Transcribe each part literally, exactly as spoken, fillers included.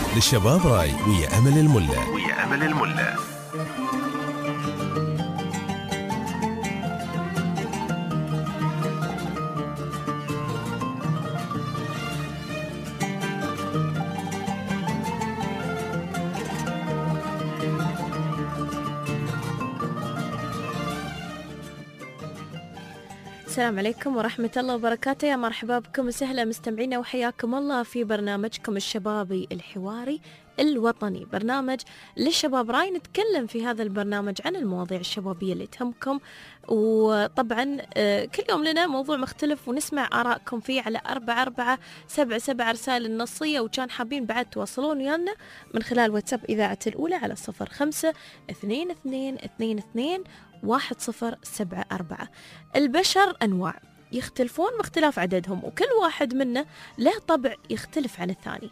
للشباب راي ويا أمل الملا ويا أمل الملا. السلام عليكم ورحمة الله وبركاته. يا مرحبا بكم وسهلا مستمعينا وحياكم الله في برنامجكم الشبابي الحواري الوطني، برنامج للشباب راي. نتكلم في هذا البرنامج عن المواضيع الشبابية اللي تهمكم، وطبعا كل يوم لنا موضوع مختلف ونسمع آرائكم فيه على أربعة أربعة سبعة سبعة رسائل النصية، وكان حابين بعد تواصلون ويانا من خلال واتساب إذاعة الأولى على صفر خمسة اثنين اثنين اثنين اثنين واحد صفر سبعة أربعة. البشر أنواع يختلفون باختلاف عددهم، وكل واحد منا له طبع يختلف عن الثاني.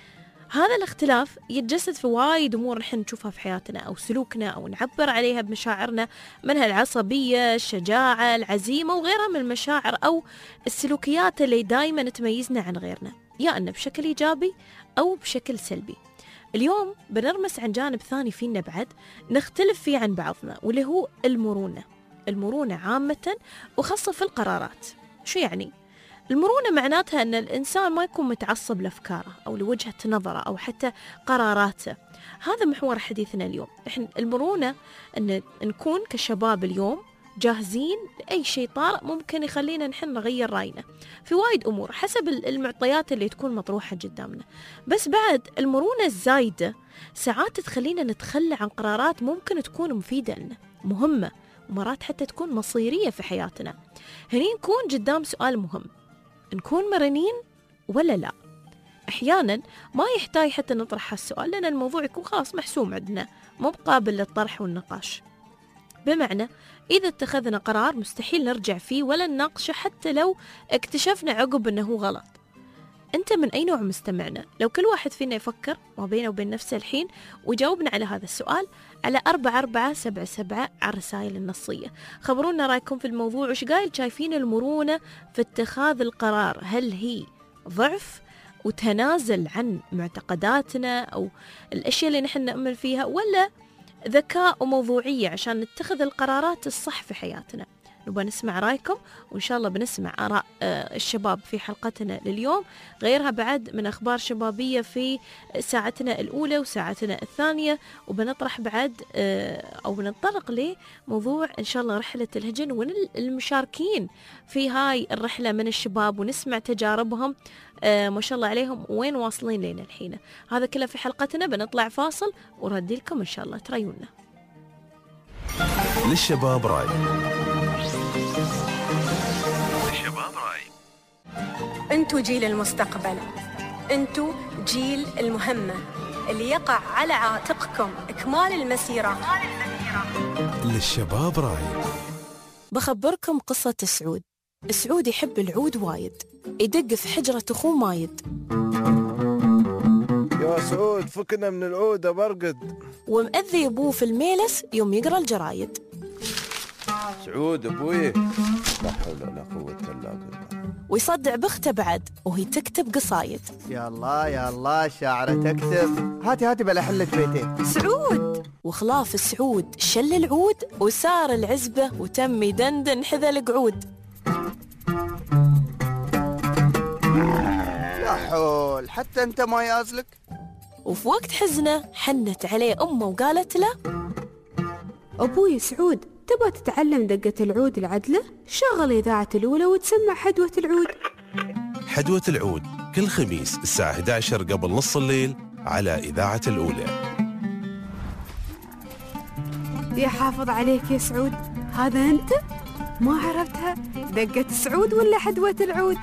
هذا الاختلاف يتجسد في وايد أمور نحن نشوفها في حياتنا أو سلوكنا أو نعبر عليها بمشاعرنا، منها العصبية، الشجاعة، العزيمة وغيرها من المشاعر أو السلوكيات اللي دايما تميزنا عن غيرنا، يا أنه بشكل إيجابي أو بشكل سلبي. اليوم بنرمس عن جانب ثاني فينا بعد نختلف فيه عن بعضنا، واللي هو المرونة. المرونة عامة وخاصة في القرارات. شو يعني؟ المرونة معناتها أن الإنسان ما يكون متعصب لأفكاره أو لوجهة نظره أو حتى قراراته. هذا محور حديثنا اليوم. إحنا المرونة أن نكون كشباب اليوم جاهزين لأي شيء طارئ ممكن يخلينا نحن نغير رأينا في وايد أمور حسب المعطيات اللي تكون مطروحة قدامنا. بس بعد المرونة الزايدة ساعات تخلينا نتخلى عن قرارات ممكن تكون مفيدة لنا، مهمة، ومرات حتى تكون مصيرية في حياتنا. هني نكون قدام سؤال مهم: نكون مرنين ولا لا؟ أحيانا ما يحتاج حتى نطرح هالسؤال، لأن الموضوع يكون خلاص محسوم عندنا، مو قابل للطرح والنقاش. بمعنى إذا اتخذنا قرار مستحيل نرجع فيه ولا نناقشه حتى لو اكتشفنا عقب أنه غلط. أنت من أي نوع مستمعنا؟ لو كل واحد فينا يفكر ما بينه وبين نفسه الحين وجاوبنا على هذا السؤال على أربعة أربعة سبعة سبعة على الرسائل النصية. خبرونا رأيكم في الموضوع، وش قايل شايفين المرونة في اتخاذ القرار؟ هل هي ضعف وتنازل عن معتقداتنا أو الأشياء اللي نحن نؤمن فيها، ولا ذكاء وموضوعية عشان نتخذ القرارات الصح في حياتنا؟ نبغى نسمع رأيكم، وإن شاء الله بنسمع آراء الشباب في حلقتنا لليوم، غيرها بعد من أخبار شبابية في ساعتنا الأولى وساعتنا الثانية، وبنطرح بعد أو بنطرق لموضوع إن شاء الله رحلة الهجن والمشاركين في هاي الرحلة من الشباب، ونسمع تجاربهم ما شاء الله عليهم وين واصلين لنا الحين. هذا كله في حلقتنا. بنطلع فاصل وردي لكم إن شاء الله تريونا. للشباب راي. للشباب راي. انتو جيل المستقبل، انتو جيل المهمة اللي يقع على عاتقكم إكمال المسيرة. للشباب راي. بخبركم قصة سعود. سعود يحب العود وايد، يدق في حجرة أخوه مايد. يا سعود فكنا من العود برقد. ومأذي أبوه في الميلس يوم يقرأ الجرايد. سعود أبوي لا حول ولا قوة إلا بالله. ويصدع بخته بعد وهي تكتب قصايد. يا الله يا الله شاعرة تكتب. هاتي هاتي بلا حلك بيتين. سعود وخلاف سعود شل العود وسار العزبة وتم يدندن حذا القعود. لا حول، حتى أنت ما يازلك. وفي وقت حزنه حنت عليه أمه وقالت له: أبوي سعود، تبغى تتعلم دقة العود العدلة؟ شغل إذاعة الأولى وتسمع حدوة العود. حدوة العود كل خميس الساعة إحدى عشر قبل نص الليل على إذاعة الأولى. يا حافظ عليك يا سعود، هذا أنت؟ ما عرفتها؟ دقة سعود ولا حدوة العود؟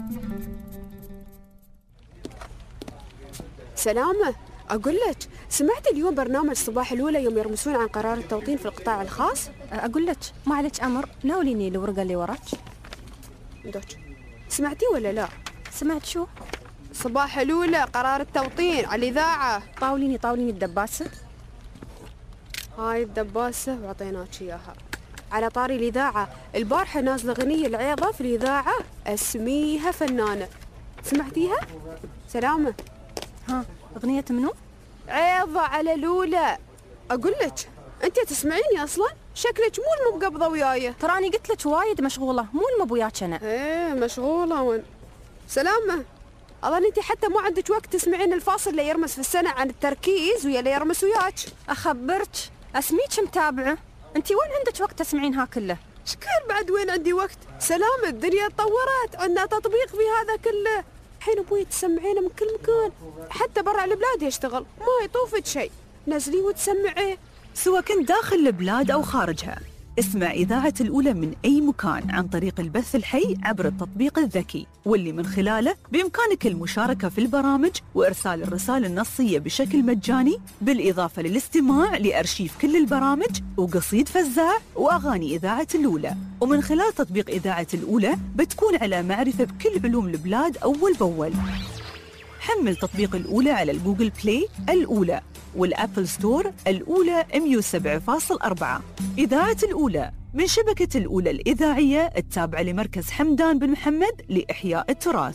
سلامة، أقول لك سمعت اليوم برنامج صباح الأولى يوم يرمسون عن قرار التوطين في القطاع الخاص؟ أقول لك ما عليك أمر، ناوليني الورقة اللي وراك. دوك سمعتي ولا لا؟ سمعت شو؟ صباح الأولى قرار التوطين على الإذاعة. طاوليني طاوليني الدباسة. هاي الدباسة وعطيناك إياها. على طاري الإذاعة، البارحة نازلة غنية العيضة في الإذاعة اسميها فنانة، سمعتيها؟ سلامة. ها أغنية منو؟ عيضة على لولا. أقول لك أنت تسمعيني أصلا؟ شكلك مو المقبضة وياي. ترى أنا قلت لك وايد مشغولة، مو المب وياك أنا. إيه مشغولة وين؟ سلامة. أظن أنت حتى ما عندك وقت تسمعين الفاصل اللي يرمس في السنة عن التركيز ويا اللي يرمس وياك. أخبرك أسميك متابعة، أنت وين عندك وقت تسمعين ها كله؟ شكال بعد وين عندي وقت؟ سلامة الدنيا تطورت، عندنا تطبيق في هذا كله. الحين أبوي تسمعينه من كل مكان، حتى برا البلاد يشتغل، ما يطوفك شيء، نزليه وتسمعيه. سواء كنت داخل البلاد أو خارجها، اسمع إذاعة الأولى من أي مكان عن طريق البث الحي عبر التطبيق الذكي، واللي من خلاله بإمكانك المشاركة في البرامج وإرسال الرسائل النصية بشكل مجاني، بالإضافة للاستماع لأرشيف كل البرامج وقصيد فزاع وأغاني إذاعة الأولى. ومن خلال تطبيق إذاعة الأولى بتكون على معرفة بكل علوم البلاد أول بأول. حمل تطبيق الأولى على الجوجل بلاي الأولى والأبل ستور الأولى مية وسبعة فاصلة أربعة. إذاعة الأولى من شبكة الأولى الإذاعية التابعة لمركز حمدان بن محمد لإحياء التراث.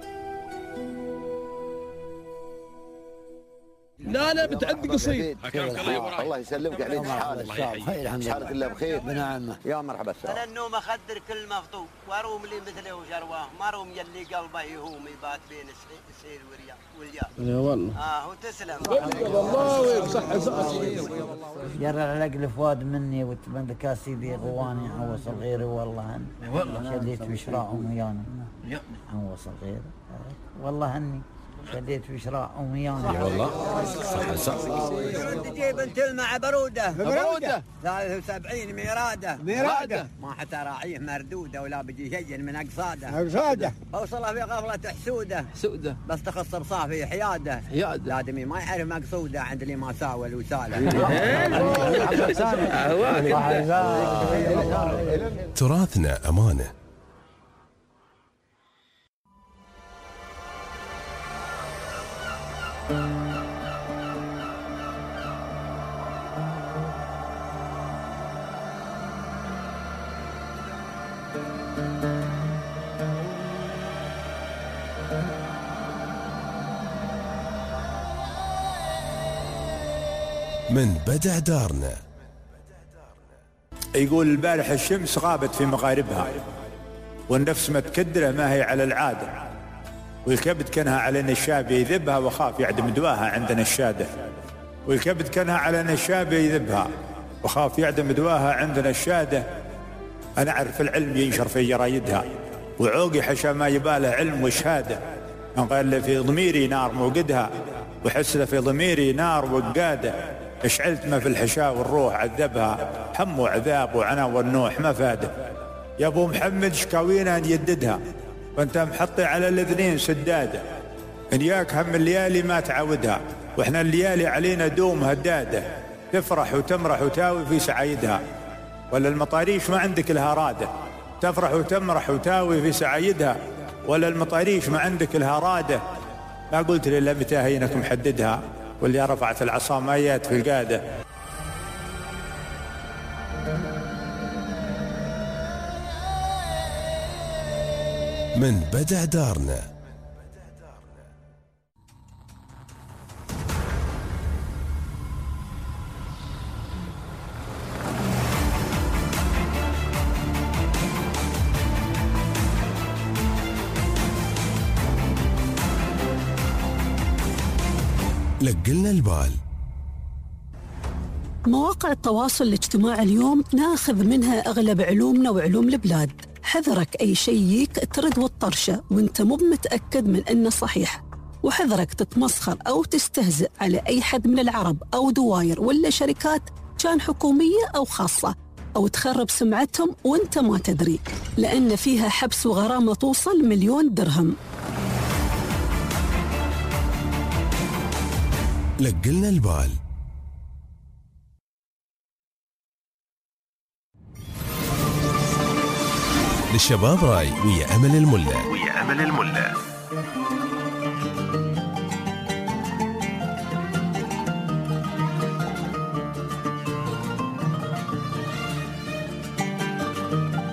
لا لا بتعدي قصيد. الله يسلمك عليك. حالك حالك الله بخير بنعمه. يا مرحبا السلام. انا النوم اخدر كل مفطور واروم لي مثله وشرواه، ما روم يلي قلبه يهوم يبات بين السيل واليا. يا والله. اه وتسلم. الله ويصح صحتي. جرى العقل فؤاد مني وتبندك يا سيدي غواني عوص الغير والله هن. والله شديت بشراء ويانا. عوص الغير والله هني. شديت في شراء أميان. يا والله صح صح. تجيب انت مع برودة. برودة. ثلاثة وسبعين ميرادة. ميرادة. ما حتى راعيه مردودة ولا بيجي شيء من أقصاده. أقصاده. أوصله في غفلة حسودة. حسودة. بس تخص رصافي حيادة. حيادة. لادمي ما يعرف مقصودة عند اللي ما ساوى الوسالة. تراثنا أمانة. من بدع دارنا. يقول البارح الشمس غابت في مغاربها والنفس متكدرة ما هي على العادة، والكبد كانها على نشابه يذبها وخاف يعدم دواها عند نشاده، والكبد كانها على نشابه يذبها وخاف يعدم دواها عند نشاده. أنا أعرف العلم ينشر في جرايدها وعوقي حشا ما يباله علم وشهادة. من قال له في ضميري نار موقدها وحس له في ضميري نار وقاده. اشعلت ما في الحشا والروح عذبها، هم وعذاب وعنا والنوح ما فاده. يا ابو محمد شكاوينا نجددها وانت محطي على الاثنين سداده. ان ياك هم الليالي ما تعودها واحنا الليالي علينا دوم هداده. تفرح وتمرح وتاوي في سعايدها ولا المطاريش ما عندك لها راده. تفرح وتمرح وتاوي في سعايدها ولا المطاريش ما عندك لها راده. ما قلت لي الا متى هينك محددها واللي رفعت العصا مايات في القاده. من بدع دارنا. لقلنا البال. مواقع التواصل الاجتماعي اليوم ناخذ منها أغلب علومنا وعلوم البلاد. حذرك أي شيء يجيك ترد والطرشة وانت مو متأكد من أنه صحيح، وحذرك تتمسخر أو تستهزئ على أي حد من العرب أو دواير ولا شركات كان حكومية أو خاصة، أو تخرب سمعتهم وانت ما تدري، لأن فيها حبس وغرامة توصل مليون درهم. لقلنا البال. للشباب راي ويا أمل الملا. ويا أمل الملا.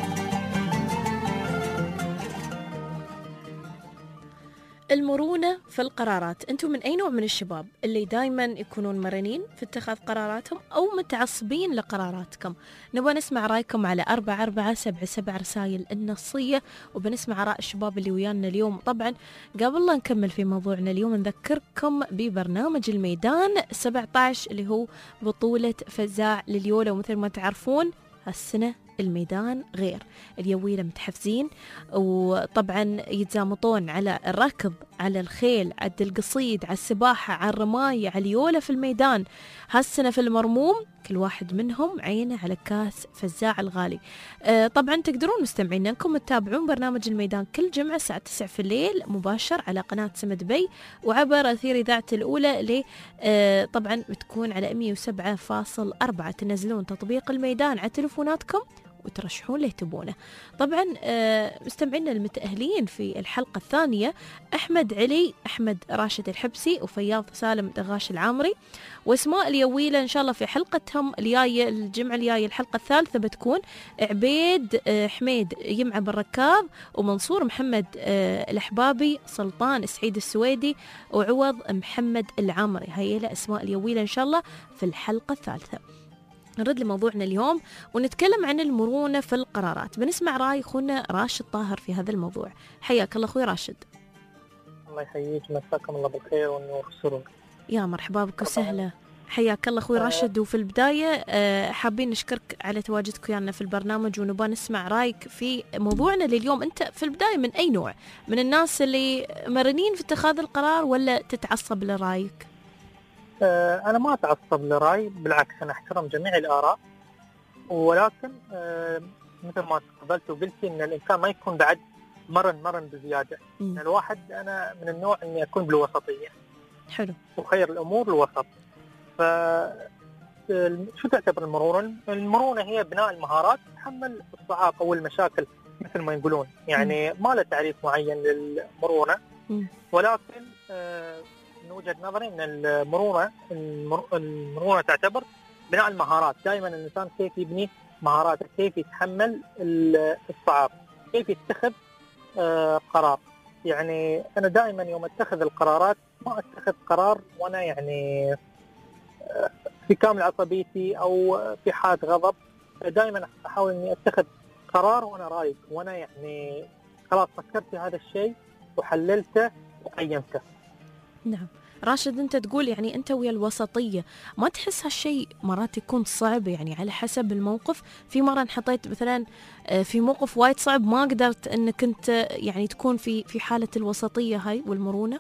المرونة في القرارات، أنتم من أي نوع من الشباب؟ اللي دايما يكونون مرنين في اتخاذ قراراتهم أو متعصبين لقراراتكم؟ نبغى نسمع رأيكم على أربعة أربعة سبعة سبعة رسائل النصية، وبنسمع آراء الشباب اللي ويانا اليوم. طبعا قبل لا نكمل في موضوعنا اليوم نذكركم ببرنامج الميدان سبعة عشر اللي هو بطولة فزاع لليولا. ومثل ما تعرفون هالسنة الميدان غير، اليويلة متحفزين، وطبعا يتزامطون على الركض، على الخيل، على القصيد، على السباحة، على الرماية، على اليولة في الميدان. هالسنة في المرموم كل واحد منهم عينه على كاس فزاع الغالي. آه طبعا تقدرون مستمعين انكم تتابعون برنامج الميدان كل جمعة الساعة تسعة في الليل مباشر على قناة سمد بي وعبر أثير إذاعة الأولى اللي آه طبعا بتكون على مية وسبعة فاصل أربعة. تنزلون تطبيق الميدان على تلفوناتكم وترشحون اللي تبونه. طبعا مستمعينا المتأهلين في الحلقة الثانية أحمد علي، أحمد راشد الحبسي، وفياض سالم دغاش العامري، واسماء اليويلة إن شاء الله في حلقتهم الجاية الجمعة الجاية الحلقة الثالثة بتكون عبيد حميد يمعة بالركاض، ومنصور محمد الأحبابي، سلطان سعيد السويدي، وعوض محمد العامري. هاي له أسماء اليويلة إن شاء الله في الحلقة الثالثة. نرد لموضوعنا اليوم ونتكلم عن المرونة في القرارات. بنسمع رأي أخونا راشد طاهر في هذا الموضوع. حياك الله أخوي راشد. الله يحييك، مساكم الله بالخير والنور والسرور. يا مرحبا بك وسهلا، حياك الله أخوي راشد. وفي البداية حابين نشكرك على تواجدك ويانا في البرنامج، ونبغى نسمع رأيك في موضوعنا لليوم. أنت في البداية من أي نوع؟ من الناس اللي مرنين في اتخاذ القرار ولا تتعصب لرأيك؟ أنا ما أتعصب لرأي، بالعكس أنا أحترم جميع الآراء، ولكن مثل ما تقبلت وقلتي أن الإنسان ما يكون بعد مرن مرن بزيادة. م. الواحد أنا من النوع أني أكون بالوسطية. حلو. وخير الأمور الوسط. ف شو تعتبر المرونة؟ المرونة هي بناء المهارات، تحمل الصعاب أو المشاكل مثل ما يقولون، يعني م. ما له تعريف معين للمرونة، م. ولكن من وجهة نظري أن المرونة المرونة تعتبر بناء المهارات. دائما الإنسان كيف يبني مهاراته، كيف يتحمل الصعاب، كيف يتخذ قرار. يعني أنا دائما يوم أتخذ القرارات ما أتخذ قرار وأنا يعني في كامل عصبيتي أو في حالة غضب. دائما أحاول أني أتخذ قرار وأنا رايق، وأنا يعني خلاص فكرت في هذا الشيء وحللته وقيمته. نعم راشد، أنت تقول يعني أنت ويا الوسطية، ما تحس هالشيء مرات يكون صعب يعني على حسب الموقف؟ في مرة انحطيت مثلا في موقف وايد صعب ما قدرت أنك أنت يعني تكون في في حالة الوسطية هاي والمرونة؟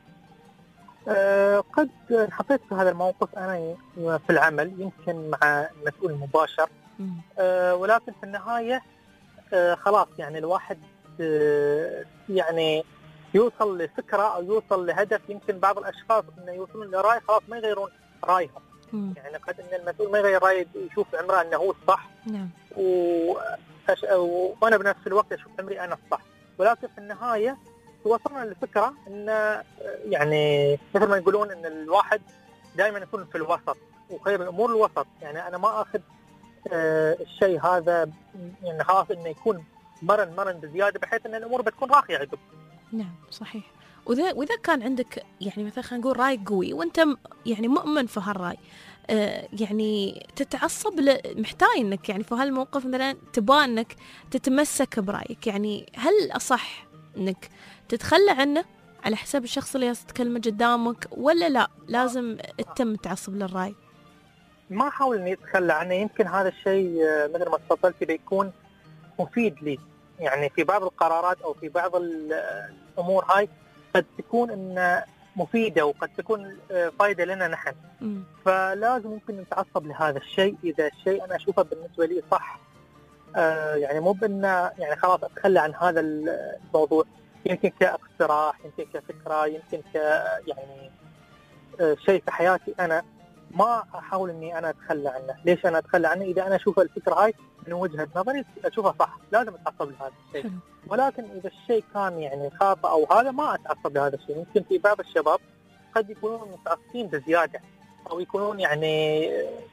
أه قد انحطيت في هذا الموقف أنا في العمل، يمكن مع المسؤول المباشر، أه ولكن في النهاية أه خلاص يعني الواحد أه يعني يوصل لفكرة أو يوصل لهدف. يمكن بعض الأشخاص إنه يوصلون لرأي خلاص ما يغيرون رأيهم. مم. يعني قد إن المسؤول ما يغير رأي، يشوف عمره أنه هو الصح. نعم. وأش... وأنا بنفس الوقت أشوف عمري أنا الصح، ولكن في النهاية وصلنا للفكرة إن يعني مثل ما يقولون إن الواحد دائما يكون في الوسط، وخير الأمور الوسط. يعني أنا ما أخذ آه الشيء هذا يعني خلاص إنه يكون مرن مرن بزيادة بحيث إن الأمور بتكون راقية عقب. نعم صحيح. وإذا وإذا كان عندك يعني مثلا خلينا نقول رأي قوي وأنت مؤمن مؤمن في هالرأي، آه يعني تتعصب محتاج إنك يعني في هالموقف مثلا تبغى إنك تتمسك برأيك، يعني هل أصح إنك تتخلى عنه على حساب الشخص اللي يتكلم قدامك، ولا لا لازم تتم تعصب للرأي؟ ما أحاول إني أتخلى عنه. يمكن هذا الشيء مثل ما تفضلت بيكون مفيد لي، يعني في بعض القرارات أو في بعض الأمور هاي قد تكون إن مفيدة وقد تكون فائدة لنا نحن. م. فلازم ممكن نتعصب لهذا الشيء إذا الشيء أنا أشوفه بالنسبة لي صح. آه يعني مو بأن يعني خلاص أتخلى عن هذا الموضوع، يمكن كاقتراح، يمكن كفكرة، يمكن ك يعني آه شيء في حياتي أنا ما أحاول إني أنا أتخلى عنه. ليش أنا أتخلى عنه؟ إذا أنا أشوف الفكرة هاي من وجهة نظري أشوفها صح لازم أتعصب لهذا الشيء. ولكن إذا الشيء كان يعني خاطئ أو هذا ما أتعصب لهذا الشيء. يمكن في بعض الشباب قد يكونون متعصبين بزيادة أو يكونون يعني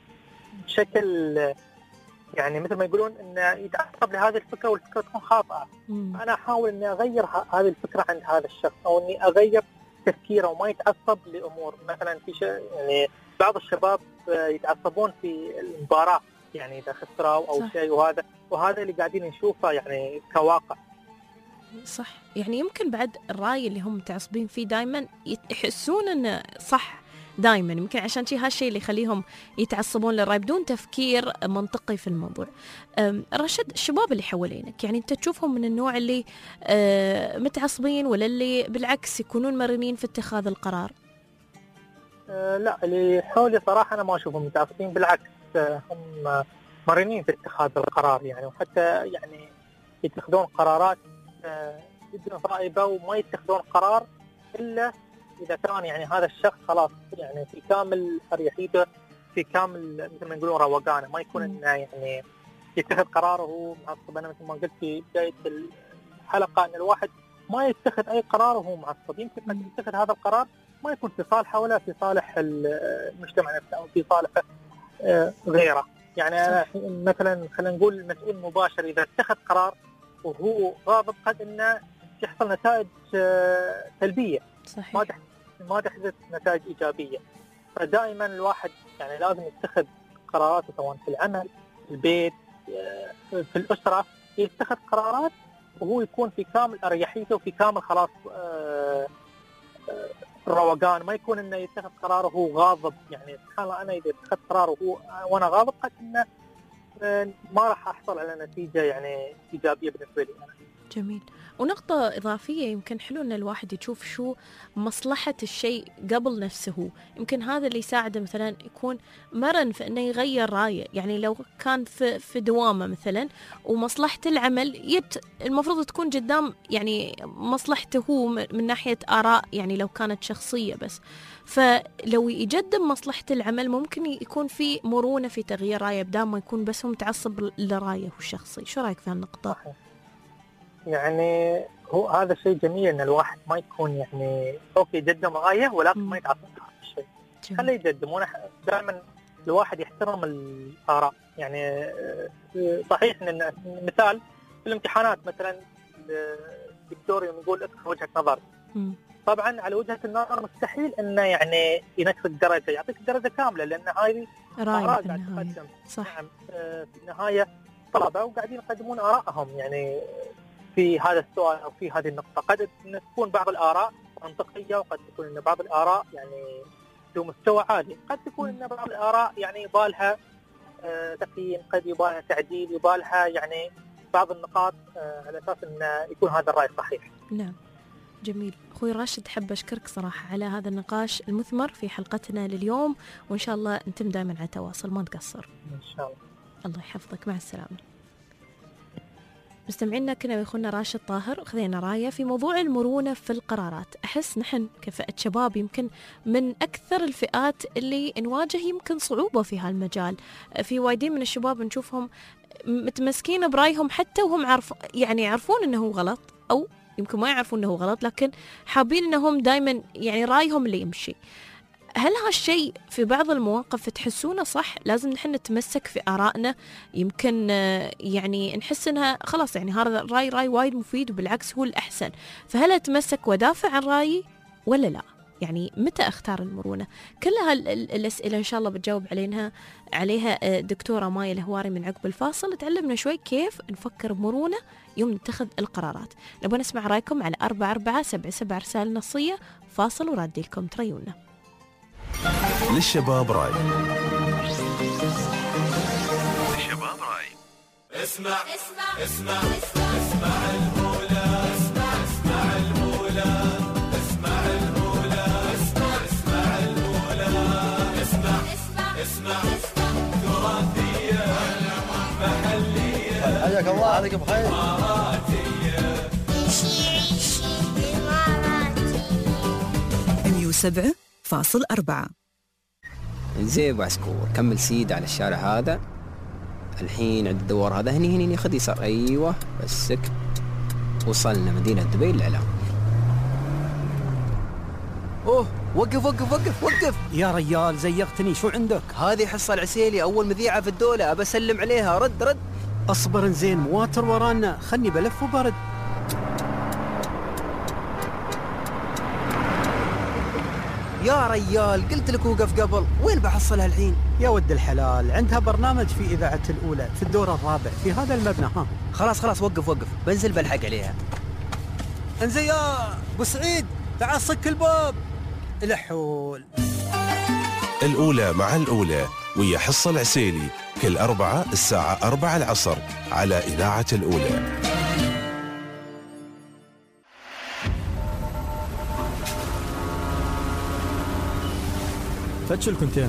بشكل يعني مثل ما يقولون إنه يتعصب لهذه الفكرة والفكرة تكون خاطئة. أنا أحاول إني أغير هذه الفكرة عند هذا الشخص، أو إني أغير تفكيره وما يتعصب لامور. مثلا في شيء يعني بعض الشباب يتعصبون في المباراه، يعني اذا خسروا او صح. شيء، وهذا وهذا اللي قاعدين نشوفه يعني كواقع. صح، يعني يمكن بعد الرأي اللي هم متعصبين فيه دائما يحسون انه صح دائما، يمكن عشان شيء هالشيء اللي يخليهم يتعصبون للرأي بدون تفكير منطقي في الموضوع. رشد، الشباب اللي حوالينك يعني انت تشوفهم من النوع اللي متعصبين ولا اللي بالعكس يكونون مرنين في اتخاذ القرار؟ أه لا، اللي حولي صراحة أنا ما أشوفهم متعصبين، بالعكس هم مرنين في اتخاذ القرار يعني، وحتى يعني يتخذون قرارات جدا صائبة، وما يتخذون قرار إلا إذا كان يعني هذا الشخص خلاص يعني في كامل أريحيته، في كامل مثل ما يقولون روقانه، ما يكون إنه يعني يتخذ قراره وهو معصب. أنا مثل ما قلت في بداية الحلقة أن الواحد ما يتخذ أي قرار وهو معصب، يمكن قد يتخذ هذا القرار ما يكون في صالحه ولا في صالح المجتمع نفسه أو في صالح غيره. يعني أنا مثلا خلينا نقول مسؤول مباشر إذا اتخذ قرار وهو غاضب قد إنه يحصل نتائج سلبية، صحيح. ما تحدث ما تحدث نتائج إيجابية. فدائما الواحد يعني لازم يتخذ قراراته سواء في العمل، في البيت، في الأسرة، يتخذ قرارات وهو يكون في كامل أريحيته وفي كامل خلاص الروقان، ما يكون إنه يتخذ قراره وهو غاضب. يعني سبحان الله أنا إذا اتخذ قراره وهو وأنا غاضب قد إنه ما راح أحصل على نتيجة يعني إيجابية بالنسبة لي أنا. جميل. ونقطة إضافية يمكن حلو أن الواحد يشوف شو مصلحة الشيء قبل نفسه، يمكن هذا اللي يساعده مثلا يكون مرن في أنه يغير رأيه. يعني لو كان في, في دوامة مثلا ومصلحة العمل يت المفروض تكون قدام يعني مصلحته هو من ناحية آراء، يعني لو كانت شخصية بس، فلو يقدم مصلحة العمل ممكن يكون في مرونة في تغيير رأيه بدل ما يكون بس هو متعصب لرأيه الشخصي. شو رأيك في هالنقطة؟ يعني هو هذا شيء جميل ان الواحد ما يكون يعني اوكي يقدم رايه ولكن ما يتعصب على الشيء، خليه يقدم. وانا دائما الواحد يحترم الاراء. يعني صحيح ان مثال في الامتحانات مثلا الدكتور يقول اكتب وجهة نظر، طبعا على وجهة النظر مستحيل انه يعني ينقص الدرجة، يعطيك الدرجة كاملة لان هذه آراء قاعد تقدم. صح. نعم في النهاية طلبة وقاعدين يقدمون آراءهم يعني في هذا السؤال أو في هذه النقطة. قد تكون بعض الآراء منطقية وقد تكون إن بعض الآراء يعني ذو مستوى عالي، قد تكون إن بعض الآراء يعني يبالها تقييم، قد يبالها تعديل، يبالها يعني بعض النقاط على أساس إن يكون هذا الرأي صحيح. نعم جميل. أخوي راشد حب أشكرك صراحة على هذا النقاش المثمر في حلقتنا لليوم، وإن شاء الله نتم دائما على تواصل ما نقصر إن شاء الله. الله يحفظك، مع السلامة. مستمعينا كنا ويخونا راشد طاهر خذينا راية في موضوع المرونة في القرارات. أحس نحن كفئة شباب يمكن من أكثر الفئات اللي نواجه يمكن صعوبة في هالمجال. في وايدين من الشباب نشوفهم متمسكين برأيهم حتى وهم عارف يعني يعرفون أنه غلط، أو يمكن ما يعرفون أنه غلط لكن حابين أنهم دايما يعني رأيهم اللي يمشي. هل هالشيء في بعض المواقف تحسونه صح؟ لازم نحن نتمسك في آرائنا، يمكن يعني نحس انها خلاص يعني هذا الرأي رأي وايد مفيد وبالعكس هو الأحسن، فهل أتمسك ودافع عن رأيي ولا لا؟ يعني متى أختار المرونة؟ كل هالأسئلة إن شاء الله بتجاوب عليها عليها دكتورة مايا الهواري من عقب الفاصل، تعلمنا شوي كيف نفكر بمرونة يوم نتخذ القرارات. نبغى نسمع رأيكم على أربعة أربعة سبعة سبعة رسالة نصية. فاصل ورادي لكم تريونا. للشباب راي. للشباب راي. اسمع اسمع اسمع اسمع المولى، اسمع اسمع المولى، اسمع المولى، اسمع اسمع المولى، اسمع اسمع تراثية محلية. حياك الله، عليك بخير. إماراتية. عيشي عيشي إماراتي. مية وسبعة فاصل أربعة. زين ابو عسكور، كمل سيد على الشارع هذا، الحين عند الدوار هذا هني هني خذ يسار. ايوه بسك، وصلنا مدينة دبي للإعلام. اوه وقف وقف وقف وقف يا ريال، زيغتني. شو عندك؟ هذه حصة العسيلي، أول مذيعة في الدولة، أبى أسلم عليها. رد رد. أصبر زين، مواتر ورانا، خلني بلف وبرد. يا ريال قلت لك وقف قبل، وين بحصلها الحين؟ يا ود الحلال، عندها برنامج في إذاعة الأولى في الدور الرابع في هذا المبنى. ها خلاص خلاص وقف وقف، بنزل بلحق عليها. انزين يا ابو سعيد، تعال صك الباب. الحول. الأولى مع الأولى ويا حصة العسيلي كل أربعة الساعة أربعة العصر على إذاعة الأولى. فتش الكونتينر.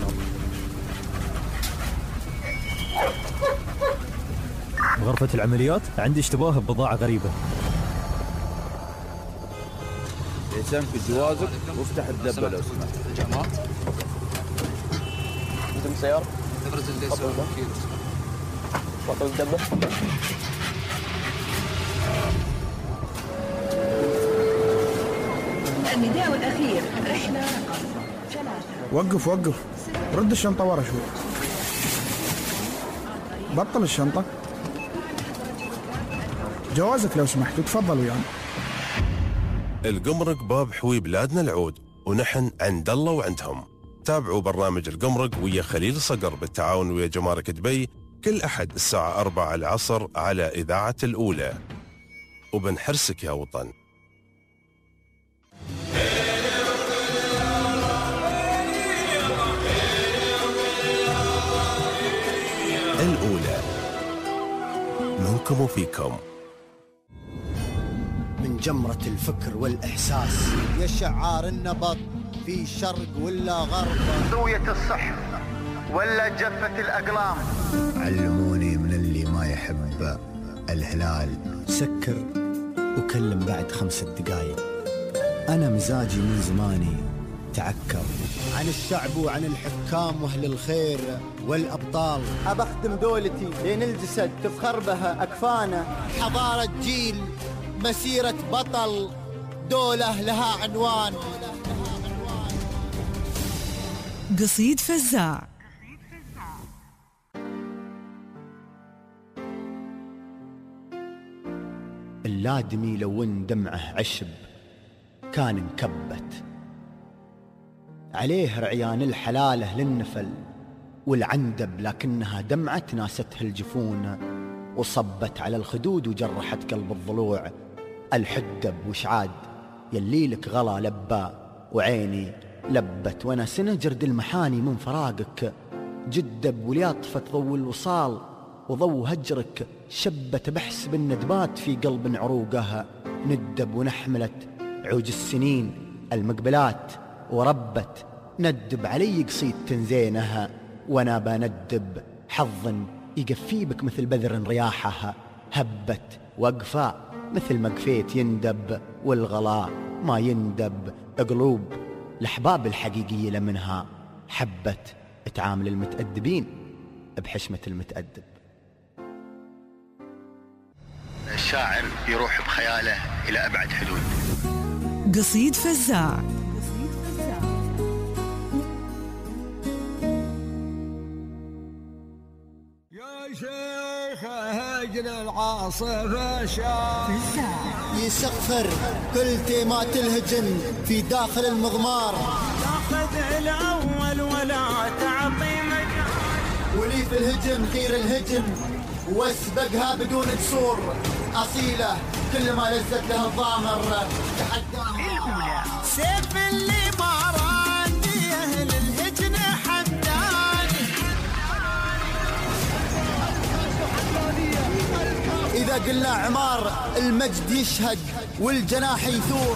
غرفة العمليات، عندي اشتباه ببضاعة غريبة. يسامك جوازك وافتح الدبة لو سمحت. جماعة عندكم سيارة؟ ابرز الليس بطل الدبة. النداء الأخير رحلة وقف وقف، رد الشنطة ورا شوي. بطل الشنطة. جوازك لو سمحت وتفضل ويانا. القمرق باب حوي بلادنا العود، ونحن عند الله وعندهم. تابعوا برنامج القمرق ويا خليل صقر بالتعاون ويا جمارك دبي كل أحد الساعة أربعة العصر على إذاعة الأولى. وبنحرسك يا وطن. الأولى منكم وفيكم. من جمرة الفكر والإحساس يا شعار النبض في شرق ولا غرب، ضوية الصحف ولا جفة الأقلام. علموني من اللي ما يحب الهلال سكر وكلم بعد خمسة دقايق. أنا مزاجي من زماني تعكر عن الشعب وعن الحكام وأهل الخير والأبطال. أبخدم دولتي لين الجسد تفخر بها أكفانا. حضارة جيل، مسيرة بطل، دولة لها عنوان. قصيد فزاع. اللادمي لو ان دمعه عشب كان انكبت عليه رعيان الحلالة للنفل والعندب، لكنها دمعت ناستها الجفون وصبت على الخدود وجرحت قلب الضلوع. الحدب وشعاد يلي لك غلا لبى وعيني لبت، وانا سنجرد المحاني من فراقك. جدب ولياطفة ضو الوصال وضو هجرك شبت بحسب الندبات في قلب عروقها. ندب ونحملت عوج السنين المقبلات وربت، ندب علي قصيد تنزينها وانا بندب حظ يقفي بك مثل بذر رياحها. هبت وقفا مثل ما قفيت يندب والغلاء ما يندب. قلوب الأحباب الحقيقية لمنها حبت تعامل المتأدبين بحشمة المتأدب. الشاعر يروح بخياله إلى أبعد حدود. قصيد فزاع. يا شيخ هجن العاصفة شاف يسخر كل تيمات الهجن في داخل المضمار. تاخذ الأول ولا تعطي مجال، ولي في الهجم خير الهجم واسبقها بدون جسور. أصيلة كل ما لزت لها الضامر تحداها. سيف اللي ما راندي أهل الهجن حداني. إذا قلنا عمار المجد يشهد والجناح يثور.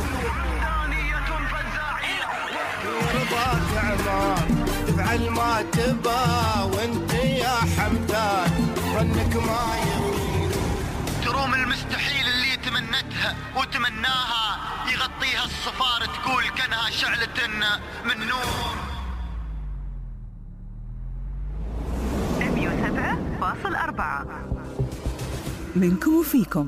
رضاك عمار تفعل ما تبا وانت يا حمدان ظنك ما يغير. تروم المستحيل اللي تمنتها وتمناها يغطيها الصفار تقول كانها شعلة من نور. مية وسبعة فاصل أربعة منكم وفيكم.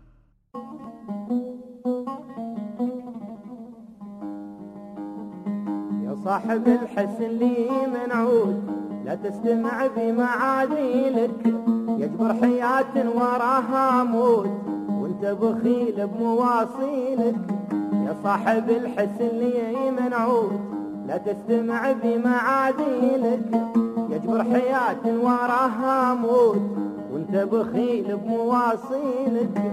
يا صاحب الحسن لي منعود لا تستمع بمعاذيلك، يجبر حياة وراها موت وانت بخيل بمواصيلك. يا صاحب الحسن لي منعود لا تستمع بمعاديلك يجبر حياة وراها موت وانت بخيل بمواصيلك.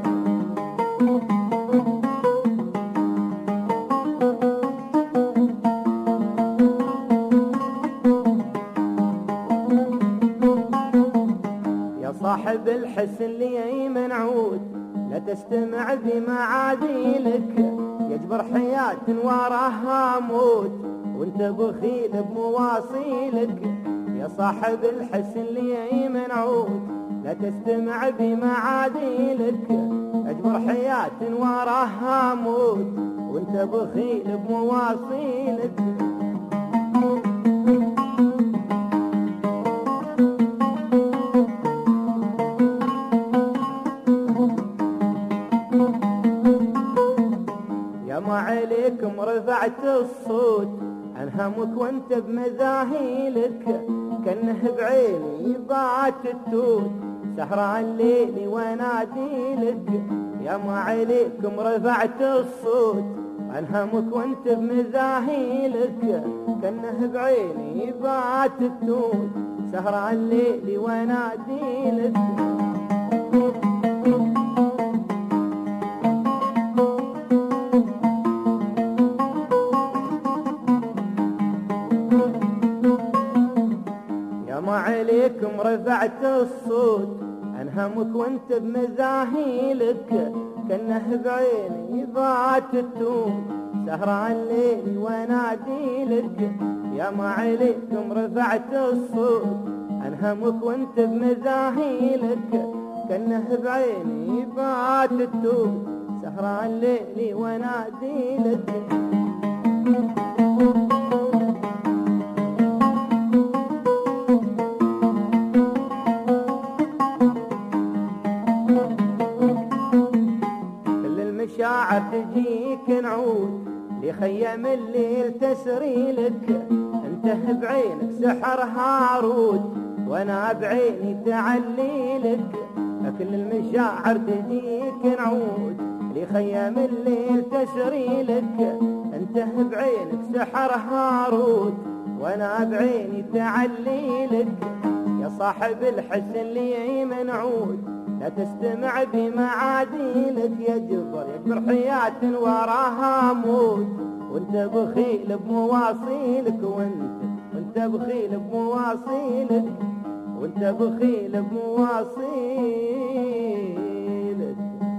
يا صاحب الحسن لي منعود لا تستمع بمعاديلك يجبر حياة وراها موت وانت بخيل بمواصيلك. يا صاحب الحسن لي منعود لا تستمع بمعاديلك اجبر حياة وراها موت وانت بخيل بمواصيلك. يا ما عليكم رفعت الصوت عن همك وانت بمذاهيلك كأنه بعيني بات التوت سهران الليل واناديلك. يا ما عليكم رفعت الصوت عن همك وانت بمذاهيلك كأنه بعيني بات التوت سهران الليل واناديلك. عليكم رفعت الصوت عن همك وانت بمزاهيلك كأنه بعيني بات التوت سهران الليل واناديلك. يا ما عليكم رفعت الصوت عن همك وانت بمزاهيلك كأنه بعيني بات التوت سهران الليل واناديلك. شاعر تجيك نعود لخيام الليل تسريلك انت بعينك سحر هارود وانا بعيني تعليلك. كل المشاعر تجيك نعود لخيام الليل تسريلك انت بعينك سحر هارود وانا بعيني تعليلك. يا صاحب الحسن لي منعود لا تستمع بمعاديلك يجبر يجبر حياة وراها موت وانت بخيل بمواصيلك وانت وانت بخيل بمواصيلك وانت بخيل بمواصيلك.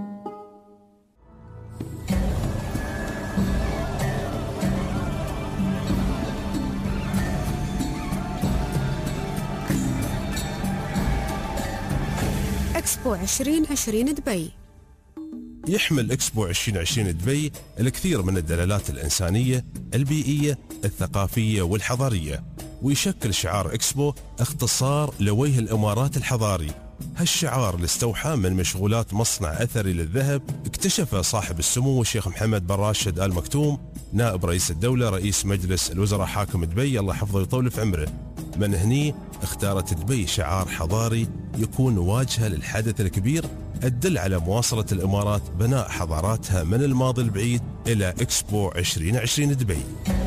إكسبو عشرين عشرين دبي. يحمل إكسبو عشرين عشرين دبي الكثير من الدلالات الإنسانية، البيئية، الثقافية والحضارية، ويشكل شعار إكسبو اختصار لوجه الإمارات الحضاري. هالشعار اللي استوحى من مشغولات مصنع أثري للذهب اكتشفه صاحب السمو الشيخ محمد بن راشد آل مكتوم نائب رئيس الدولة رئيس مجلس الوزراء حاكم دبي الله يحفظه ويطول في عمره. من هني اختارت دبي شعار حضاري يكون واجهة للحدث الكبير الدل على مواصلة الإمارات بناء حضاراتها من الماضي البعيد إلى إكسبو عشرين عشرين دبي.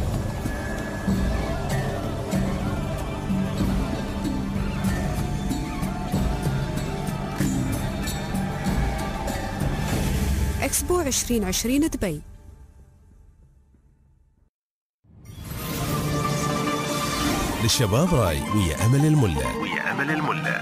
إكسبو عشرين عشرين دبي. للشباب راي ويا أمل الملا ويا أمل الملا.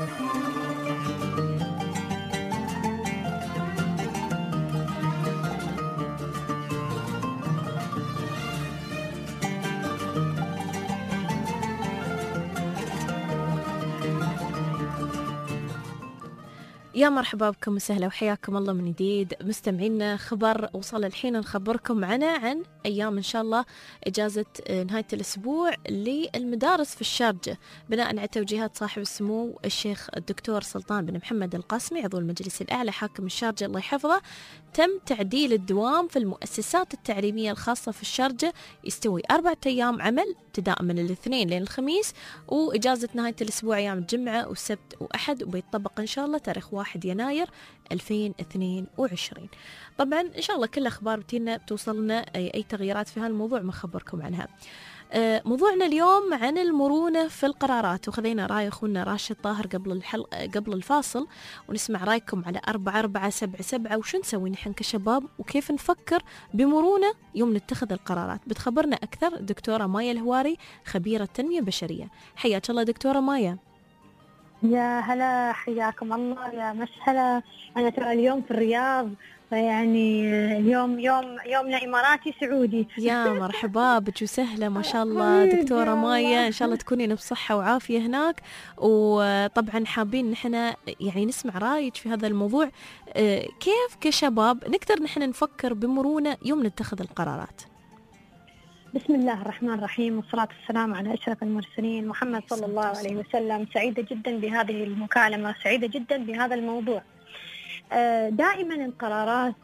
يا مرحبا بكم وسهلا وحياكم الله من جديد مستمعينا. خبر وصل الحين نخبركم عنه عن أيام إن شاء الله إجازة نهاية الأسبوع للمدارس في الشارجة بناء على توجيهات صاحب السمو الشيخ الدكتور سلطان بن محمد القاسمي عضو المجلس الأعلى حاكم الشارجة الله يحفظه. تم تعديل الدوام في المؤسسات التعليمية الخاصة في الشارجة يستوي أربعة أيام عمل ابتداء من الاثنين لين الخميس، وإجازة نهاية الأسبوع أيام الجمعة والسبت وأحد، وبيطبق إن شاء الله تاريخ واحد يناير ألفين واثنين وعشرين. طبعا إن شاء الله كل أخبار بتينا بتوصلنا، أي, أي تغييرات في هالموضوع مخبركم عنها. موضوعنا اليوم عن المرونة في القرارات، وخذينا رأي أخونا راشد طاهر قبل الحلقة قبل الفاصل، ونسمع رأيكم على أربعة أربعة سبعة سبعة وشو نسوي نحن كشباب وكيف نفكر بمرونة يوم نتخذ القرارات. بتخبرنا أكثر دكتورة مايا الهواري خبيرة تنمية بشرية. حياك الله دكتورة مايا. يا هلا، حياكم الله، يا مسهلا. أنا ترى اليوم في الرياض، فيعني اليوم يوم يومنا إماراتي سعودي. يا مرحبا بك وسهلا، ما شاء الله دكتورة مايا، إن شاء الله تكونين بصحة وعافية هناك. وطبعا حابين نحن يعني نسمع رأيك في هذا الموضوع، كيف كشباب نقدر نحن نفكر بمرونة يوم نتخذ القرارات. بسم الله الرحمن الرحيم، والصلاة والسلام على أشرف المرسلين محمد صلى الله عليه وسلم. سعيدة جدا بهذه المكالمة، سعيدة جدا بهذا الموضوع. دائما القرارات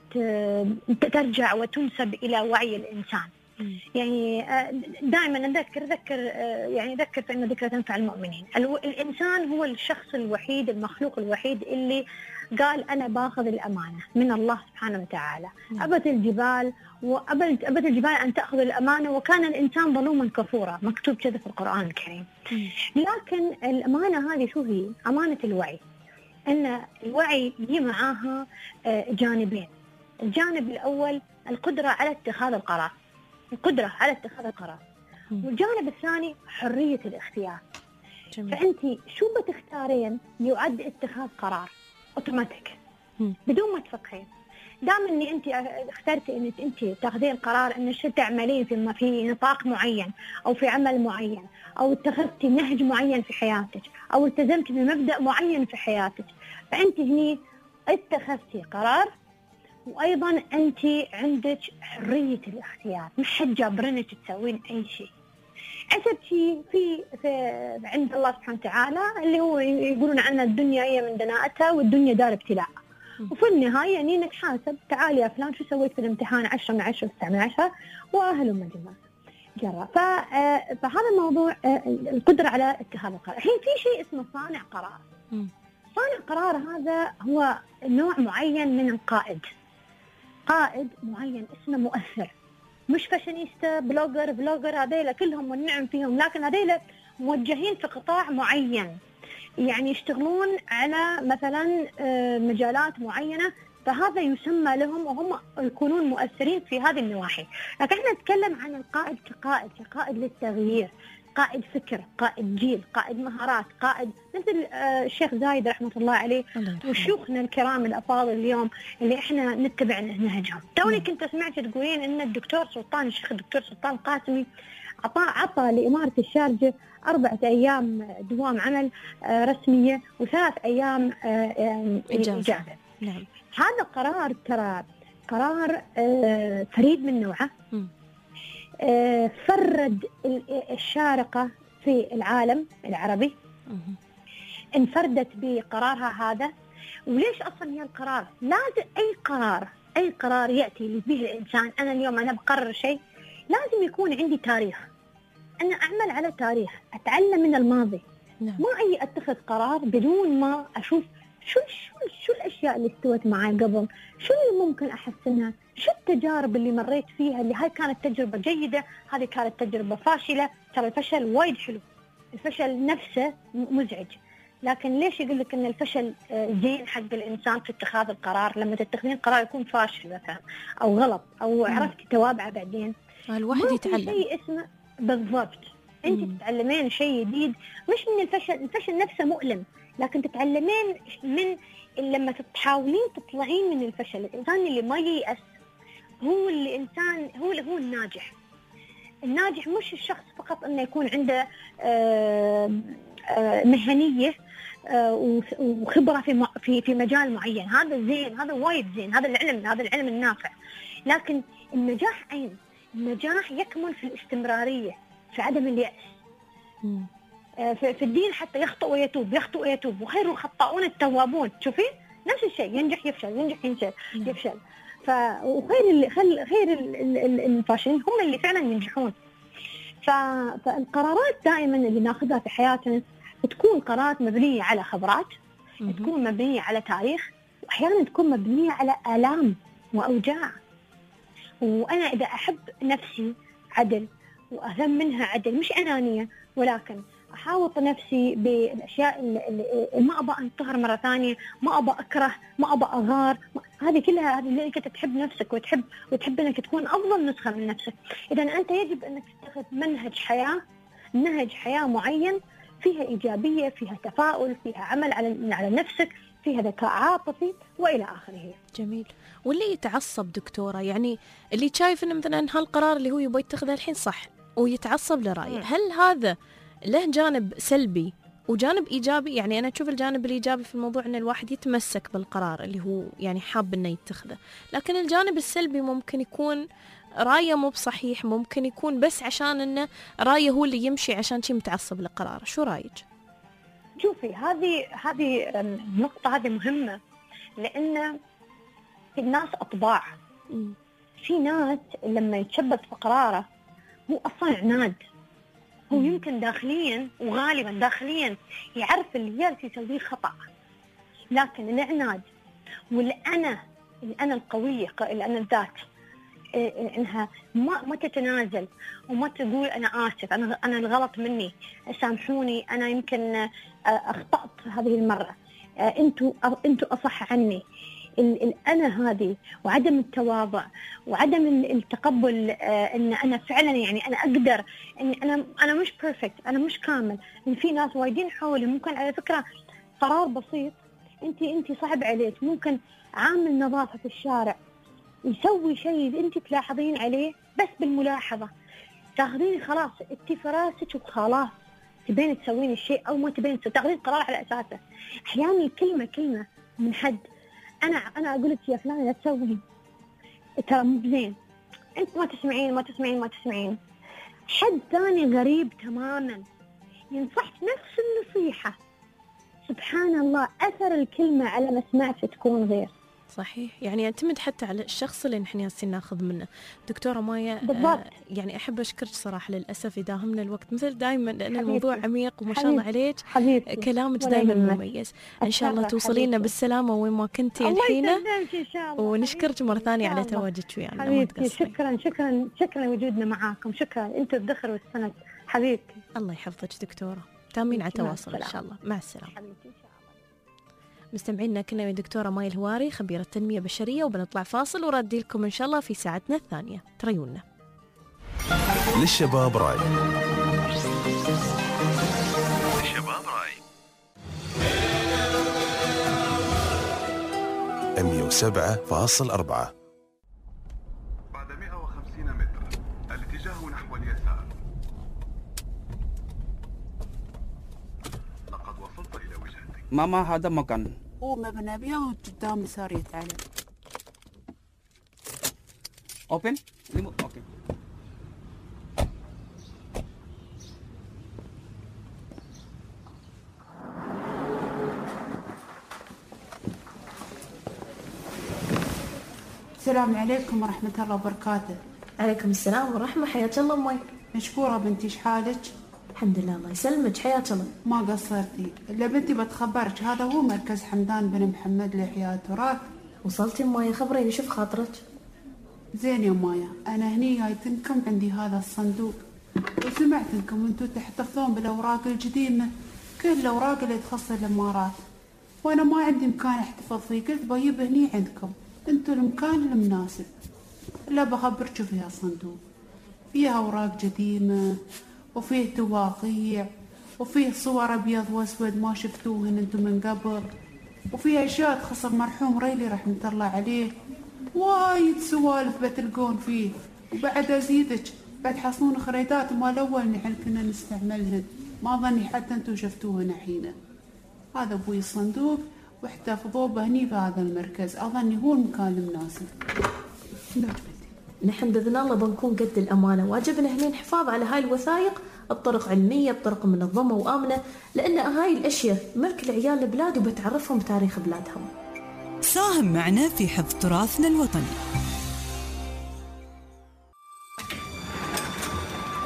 ترجع وتنسب إلى وعي الإنسان. يعني دائما نذكر ذكر يعني ذكر فإن ذكر تنفع المؤمنين. الإنسان هو الشخص الوحيد، المخلوق الوحيد اللي قال أنا باخذ الأمانة من الله سبحانه وتعالى. أبت الجبال وأبت أبت الجبال أن تأخذ الأمانة، وكان الإنسان ظلوما كفورا، مكتوب كذا في القرآن الكريم. لكن الأمانة هذه شو هي؟ أمانة الوعي. أن الوعي يجي معاها جانبين. الجانب الأول القدرة على اتخاذ القرار، القدرة على اتخاذ القرار. والجانب الثاني حرية الاختيار. جميل. فأنت شو بتختارين يعد اتخاذ قرار اوتوماتيك بدون ما تفكرين. دام اني انت اخترتي انك انت تاخذين قرار انك تعملين في في نطاق معين او في عمل معين، او اتخذتي نهج معين في حياتك، او التزمتي بمبدأ معين في حياتك، فانت هني اتخذتي قرار، وايضا انت عندك حرية الاختيار، ما حد جابرنك تسوين اي شيء. عشتي في, في عند الله سبحانه وتعالى اللي هو يقولون عنها الدنيا هي من دناءتها والدنيا دار ابتلاء. وفي النهاية يعني نتحاسب، تعالي يا فلان شو سويت في الامتحان؟ عشرة من عشرة تسعة من عشرة وأهل ما جرى جرى. فهذا الموضوع القدرة على اتخاذ القرار. الحين في شيء اسمه صانع قرار. صانع قرار هذا هو نوع معين من القائد، قائد معين اسمه مؤثر، مش فاشينيستا بلوجر بلوجر هذيلا كلهم والنعم فيهم، لكن هذيلا موجهين في قطاع معين، يعني يشتغلون على مثلا مجالات معينة، فهذا يسمى لهم وهم يكونون مؤثرين في هذه النواحي. لكن احنا نتكلم عن القائد كقائد، كقائد للتغيير، قائد فكر، قائد جيل، قائد مهارات، قائد مثل الشيخ زايد رحمة الله عليه وشيوخنا الكرام الأفاضل اليوم اللي احنا نتبع نهجهم. توني كنت سمعت تقولين ان الدكتور سلطان الشيخ الدكتور سلطان القاسمي عطى عطى لإمارة الشارقة أربعة أيام دوام عمل رسمية وثلاث أيام إجازة. نعم. هذا قرار ترى قرار فريد من نوعه، فرد الشارقة في العالم العربي، انفردت بقرارها هذا. وليش أصلا هي القرار؟ لازم أي قرار أي قرار يأتي به الإنسان، أنا اليوم أنا بقرر شيء لازم يكون عندي تاريخ، أنا أعمل على تاريخ، أتعلم من الماضي. نعم. ما أي أتخذ قرار بدون ما أشوف شو شو شو الأشياء اللي استوت معي قبل، شو اللي ممكن أحسنها، شو التجارب اللي مريت فيها، اللي هاي كانت تجربة جيدة، هذه كانت تجربة فاشلة. ترى الفشل وايد حلو، الفشل نفسه مزعج، لكن ليش يقول لك ان الفشل زين حق الانسان في اتخاذ القرار؟ لما تتخذين قرار يكون فاشل مثلا او غلط او عرفتي توابعه بعدين، الواحد يتعلم شيء اسمه بالضبط. انت مم. تتعلمين شيء جديد مش من الفشل، الفشل نفسه مؤلم، لكن تتعلمين من لما تحاولين تطلعين من الفشل. الانسان اللي ما ييأس هو اللي انسان هو اللي هو الناجح. الناجح مش الشخص فقط انه يكون عنده آه آه مهنيه آه وخبره في في في مجال معين، هذا زين، هذا وايد زين، هذا العلم هذا العلم النافع. لكن النجاح أين؟ النجاح يكمن في الاستمراريه، في عدم اليأس. آه في الدين حتى يخطئ ويتوب، يخطئ ويتوب، وخير الخطاؤون التوابون. تشوفين نفس الشيء، ينجح يفشل، ينجح ينجح يفشل. ف وخير اللي خل خير الفاشلين هم اللي فعلا ينجحون. ف... فالقرارات دائما اللي ناخذها في حياتنا تكون قرارات مبنيه على خبرات، تكون مبنية على تاريخ، وأحيانا تكون مبنية على آلام وأوجاع. وأنا إذا أحب نفسي عدل وأهم منها عدل، مش أنانية، ولكن أحاوط نفسي بالأشياء اللي ما أبغى أنطهر مرة ثانية، ما أبغى أكره، ما أبغى أغار، هذه كلها هذه اللي أنت تحب نفسك وتحب وتحب أنك تكون أفضل نسخة من نفسك. إذا أنت يجب أنك تتخذ منهج حياة، نهج حياة معين فيها إيجابية، فيها تفاؤل، فيها عمل على على نفسك، فيها ذكاء عاطفي وإلى آخره. جميل. واللي يتعصب دكتورة، يعني اللي شايف إنه مثلا هالقرار اللي هو يبغى يتخذه الحين صح ويتعصب لرأيه، هل هذا له جانب سلبي وجانب إيجابي؟ يعني أنا أشوف الجانب الإيجابي في الموضوع أن الواحد يتمسك بالقرار اللي هو يعني حاب إنه يتخذه، لكن الجانب السلبي ممكن يكون رأيه مو بصحيح، ممكن يكون بس عشان إنه رأيه هو اللي يمشي عشان شيء متعصب لقرار. شو رأيك؟ شوفي، هذه هذه النقطة هذه مهمة، لأن الناس أطباع. في ناس لما يتشبث في قراره هو أصلا عناد، هو يمكن داخليا وغالبا داخليا يعرف اللي جالس يسويه خطأ، لكن العناد والأنا الأنا القوية، الأنا الذات، إنها ما ما تتنازل وما تقول أنا آسف، أنا أنا الغلط مني، سامحوني، أنا يمكن أخطأت هذه المرة، أنتوا أنتوا أصح عني. الأنا هذه وعدم التواضع وعدم التقبل إن أنا فعلا يعني أنا أقدر، إن أنا أنا مش بيرفكت، أنا مش كامل. إن في ناس وايدين حولي ممكن على فكرة قرار بسيط أنت أنت صعب عليك، ممكن عامل نظافة في الشارع يسوي شيء أنت تلاحظين عليه، بس بالملاحظة تاخذين خلاص أنت فراسك وخلاص تبين تسوين الشيء أو ما تبين تاخذين قرار على أساسه. أحيانا الكلمة كلمة من حد، أنا أنا أقول لك يا فلان لا تسوي، ترى مو بزين، أنت ما تسمعين ما تسمعين ما تسمعين. حد ثاني غريب تماما ينصحك نفس النصيحة، سبحان الله أثر الكلمة على مسمعك تكون غير. صحيح، يعني يعتمد حتى على الشخص اللي نحن ياسين ناخذ منه. دكتورة مايا، بالضبط. آه يعني أحب أشكرك صراحة، للأسف يداهمنا الوقت مثل دائما، لأن حبيبتي. الموضوع عميق وما شاء الله عليك، حبيبتي. كلامك دائما مميز. إن شاء الله توصلينا بالسلامة وين ما كنتي الحين، ونشكرك مرة ثانية على تواجدك ويانا. حبيبتي شكرا شكرا شكرا لوجودنا معاكم، شكرا، أنتوا الذخر والسند حبيبتي. الله يحفظك دكتورة، تامين على تواصل إن شاء الله. مع السلامة حبيبتي. مستمعينا، كنا ويا دكتورة مايا الهواري خبيرة تنمية بشرية، وبنطلع فاصل وردي لكم إن شاء الله في ساعتنا الثانية. تريونا للشباب راي. للشباب راي مئة وسبعة فاصلة أربعة. بعد مئة وخمسين متر الاتجاه نحو اليسار. لقد وصلت إلى وجهتك. ماما هذا مكان. هو مبنى أبيض وقدام يسار يتعلم. Open. Remote. Okay. السلام عليكم ورحمة الله وبركاته. عليكم السلام ورحمة، حياك الله أمي. مشكورة بنتي، إيش حالك؟ الحمد لله، الله يسلمك، حياك الله. ما قصرتي، إلا بنتي بتخبرك، هذا هو مركز حمدان بن محمد لإحياء التراث. وصلتي مايا؟ خبريني شوف خاطرك. زين يا مايا، أنا هني جايتنكم عندي هذا الصندوق، وسمعت انكم انتو تحتفظون بالأوراق القديمة، كل الأوراق اللي تخص الإمارات، وأنا ما عندي مكان احتفظ فيه، قلت بجيب هني عندكم، انتو المكان المناسب. لا بخبرك فيها الصندوق، فيها أوراق قديمة وفيه تواقيع وفيه صور أبيض وأسود ما شفتوهن انتو من قبل، وفيه أشياء تخص المرحوم ريلي رحمة الله عليه، وايد سوالف بتلقون فيه. وبعد أزيدك بتحصلون خريدات مال أول نحن كنا نستعملهن، ما ظني حتى انتو شفتوهن حين. هذا أبوي الصندوق واحتفظوه بهني بهذا المركز، أظني هو المكان المناسب. نحن بإذن الله بنكون قد الأمانة، واجبنا هنا الحفاظ على هاي الوثائق بطرق علمية، بطرق منظمة وآمنة، لأن هاي الأشياء ملك العيال البلاد وبتعرفهم تاريخ بلادهم. ساهم معنا في حفظ تراثنا الوطني.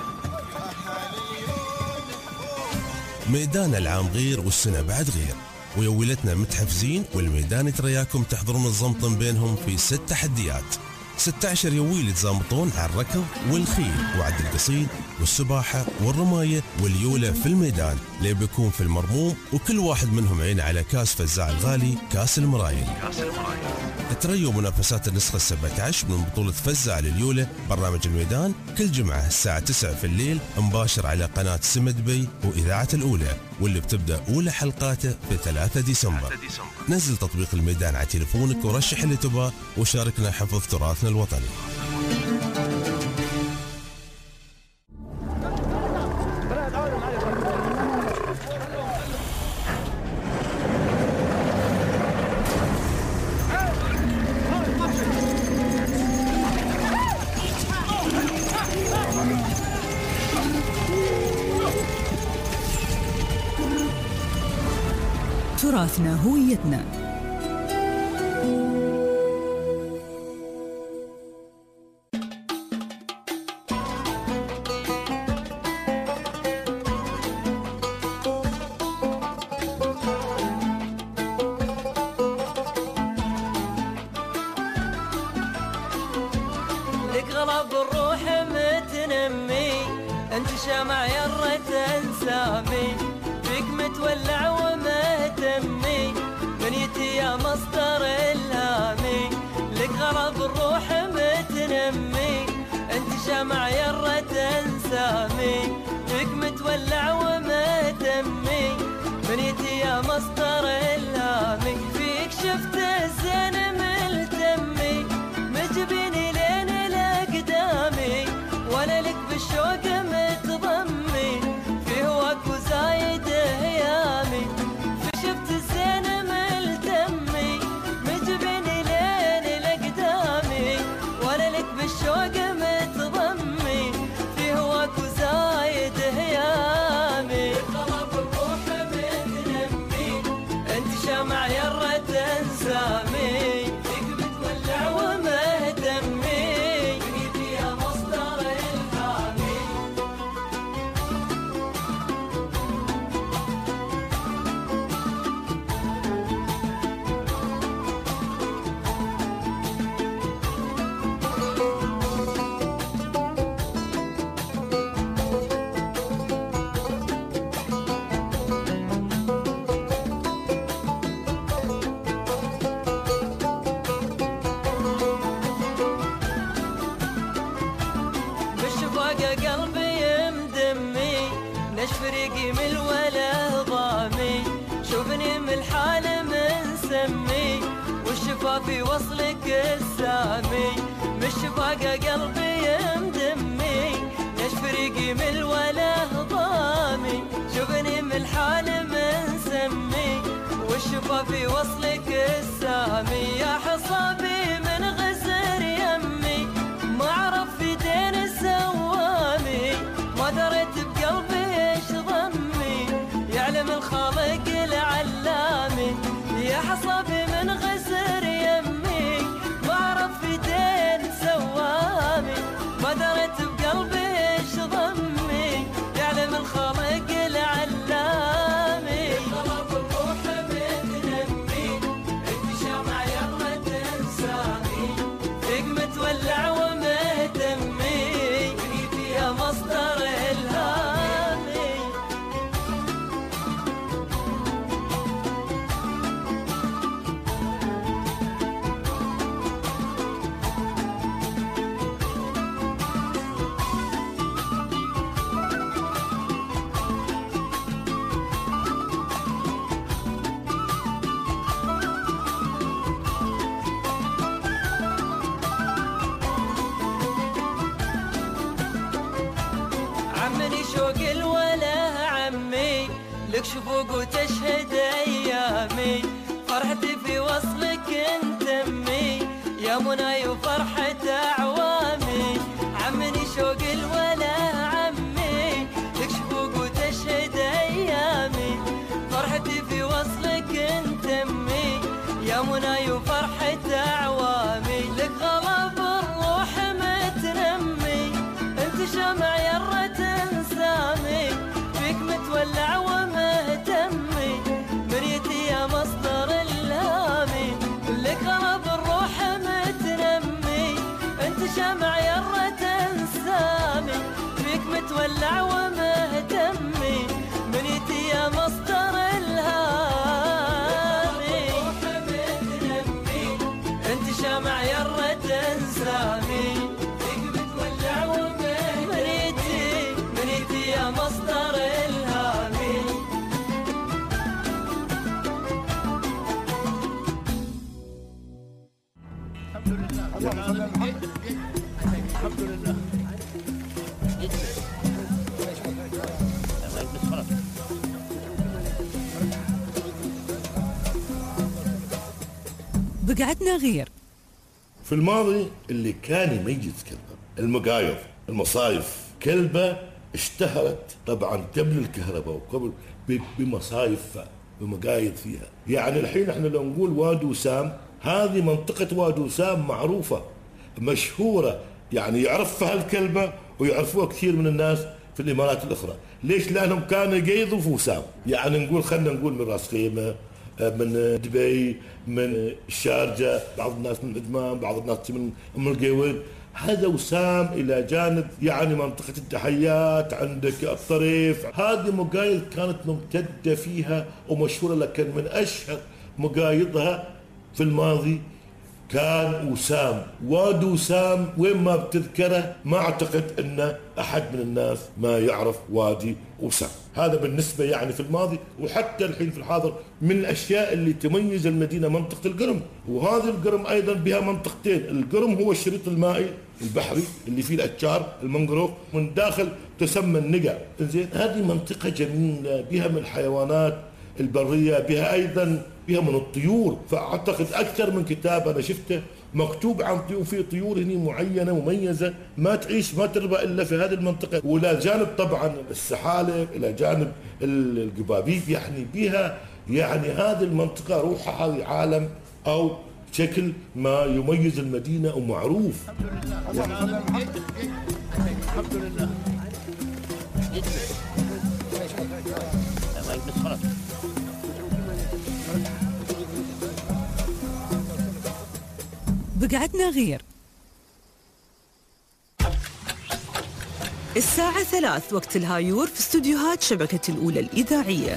ميدان العام غير والسنة بعد غير، ويولتنا متحفزين، والميدان يترياكم تحضرون الزمطن بينهم في ست تحديات. ستة عشر يويل يتزامطون على الركض والخيل وعد القصيد والسباحة والرماية واليولة في الميدان، اللي بيكون في المرموم، وكل واحد منهم عين على كاس فزاع الغالي كاس المرايل. كاس المرايل. تريوا منافسات النسخة السبعة عشر من بطولة فزاع لليولة برنامج الميدان كل جمعة الساعة تسعة في الليل مباشر على قناة سما دبي وإذاعة الأولى، واللي بتبدأ أولى حلقاته في ثلاثة ديسمبر. نزل تطبيق الميدان على تليفونك ورشح اللي تباه، وشاركنا حفظ تراثنا الوطني. تراثنا هويتنا. لك غلب الروح متنمي، انت شمع يرة انسامي، فيك متولع ومهتمي، بنيتي يا مصدر الهامي. لك غلب الروح متنمي، انت شمع يرة انسامي، فيك متولع ومهتمي، بنيتي يا مصدر الهامي. فيك شفت الزين ملتمي، مجبيني لين لقدامي، وانا لك بالشوق متضمي، في هواك وزايد هيامي. في شفت الزين ملتمي، مجبيني لين لقدامي، وانا لك بالشوق متضمي، في هواك وزايد هيامي. طلب الروح متنمي، انت شمع يرة انسامي، فيك بتولع ومهتمي، بقيتي يا مصدر الهامي. بالشفاقة قلبي مدمي، نشف ريقي من الولا ضامي، شوفني من الحال منسمي، والشفا في وصلك السامي. بالشفاقة قلبي مدمي، نشف ريقي من الولا ضامي، شوفني من الحال منسمي، والشفا في وصلك السامي. يا حصابي من غزر يمي، ما عرف في دين السوامي، ما دريت بقلبي ايش ضمي، يعلم الخالق العلامي. يا حصابي من غزر يمي، ما عرف في دين سوامي، ما دريت بقلبي ايش ضمي، يعلم الخالق العلامي. طلب الروح متنمي، انت شمع يرة انسامي، فيك متولع ومهتمي، بقيتي يا مصدر الهامي. عمني شوق الولا عمي، لك شفوق وتشهد ايامي، فرحتي في وصلك انت امي، يا مناي وفرحة اعوامي. عمني شوق الولا عمي، لك شفوق وتشهد ايامي، فرحتي في وصلك انت امي، يا مناي وفرحة اعوامي. لك غلب الروح متنمي، انت شمع يرة انسامي، فيك متولع ومهتمي، مريتي يا بقعدنا غير. في الماضي اللي كان يميز كلبه المقايض، المصايف. كلبه اشتهرت طبعا قبل الكهرباء وقبل بمصايف بمقايض فيها. يعني الحين احنا لو نقول وادي وسام، هذه منطقة وادي وسام معروفة مشهورة، يعني يعرفها الكلبة ويعرفوها كثير من الناس في الإمارات الأخرى. ليش؟ لأنهم كانوا يقيضوا في وسام. يعني نقول خلنا نقول من راس خيمة، من دبي، من الشارجة، بعض الناس من عدمان، بعض الناس من أم القيوين. هذا وسام إلى جانب يعني منطقة التحيات، عندك الطريف. هذه مقايض كانت ممتدة فيها ومشهورة، لكن من أشهر مقايضها في الماضي كان وسام. وادي وسام وين ما بتذكره ما أعتقد أن أحد من الناس ما يعرف وادي وسام. هذا بالنسبة يعني في الماضي، وحتى الحين في الحاضر من الأشياء اللي تميز المدينة منطقة القرم. وهذه القرم أيضا بها منطقتين. القرم هو الشريط المائي البحري اللي فيه الأشجار المنغروف، من داخل تسمى النقع. زين، هذه منطقة جميلة بها من الحيوانات البرية، بها أيضا بها من الطيور. فأعتقد أكثر من كتاب أنا شفته مكتوب عن طيور، في طيور هنا معينة مميزة ما تعيش ما تربى إلا في هذه المنطقة. وإلى جانب طبعا السحالب، إلى جانب القبابيب، يعني بها يعني هذه المنطقة روحها هذه عالم أو شكل ما يميز المدينة ومعروف. الحمد لله. بقعدنا غير. الساعة ثلاث وقت الهايور في استوديوهات شبكة الأولى الإذاعية.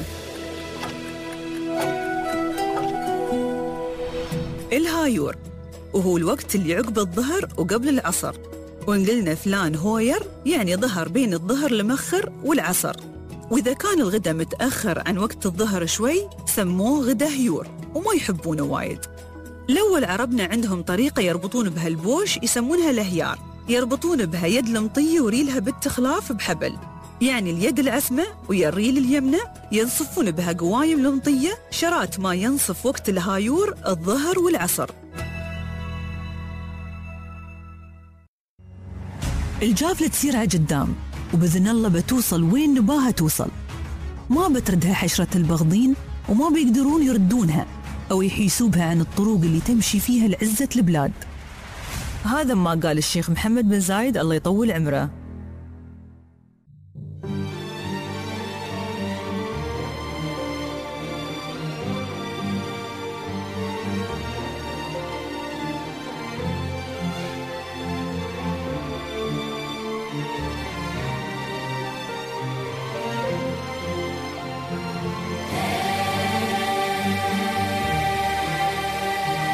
الهايور وهو الوقت اللي عقب الظهر وقبل العصر، وإن قلنا فلان هوير يعني ظهر بين الظهر المخر والعصر. وإذا كان الغدا متأخر عن وقت الظهر شوي سموه غدا هيور وما يحبونه وايد. الأول عربنا عندهم طريقة يربطون بها البوش يسمونها الهيار، يربطون بها يد المطية وريلها بالتخلاف بحبل، يعني اليد العسمة ويا الريل اليمنى ينصفون بها قوايم المطية شرات ما ينصف وقت الهايور الظهر والعصر. الجافلة تسير على قدام وبإذن الله بتوصل وين نباها توصل. ما بتردها حشرة البغضين وما بيقدرون يردونها أو يحيسوا بها عن الطرق اللي تمشي فيها لعزة البلاد. هذا ما قال الشيخ محمد بن زايد الله يطول عمره.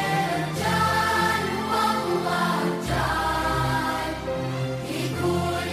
جان والله جان في كل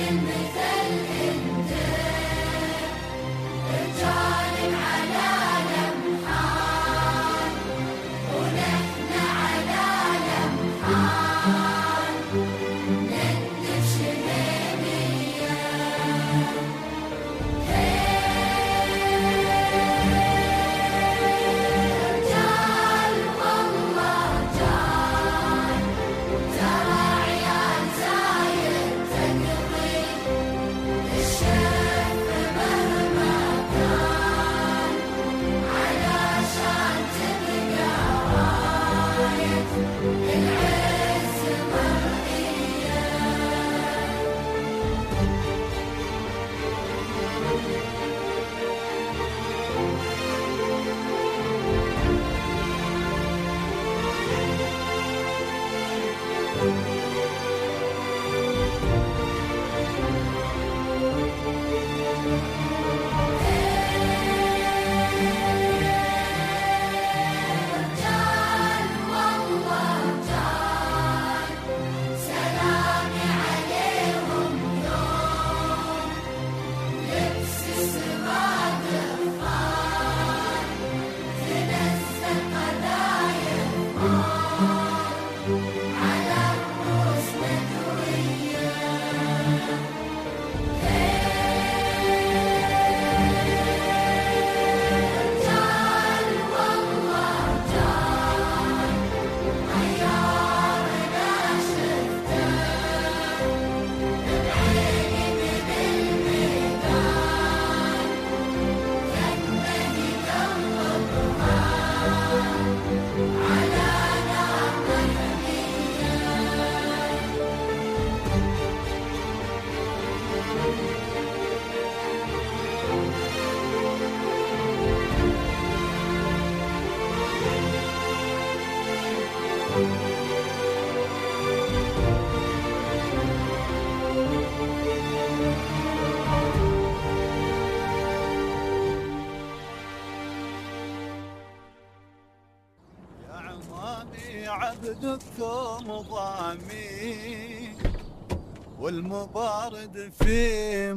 عبدكم ضامي والمبارد في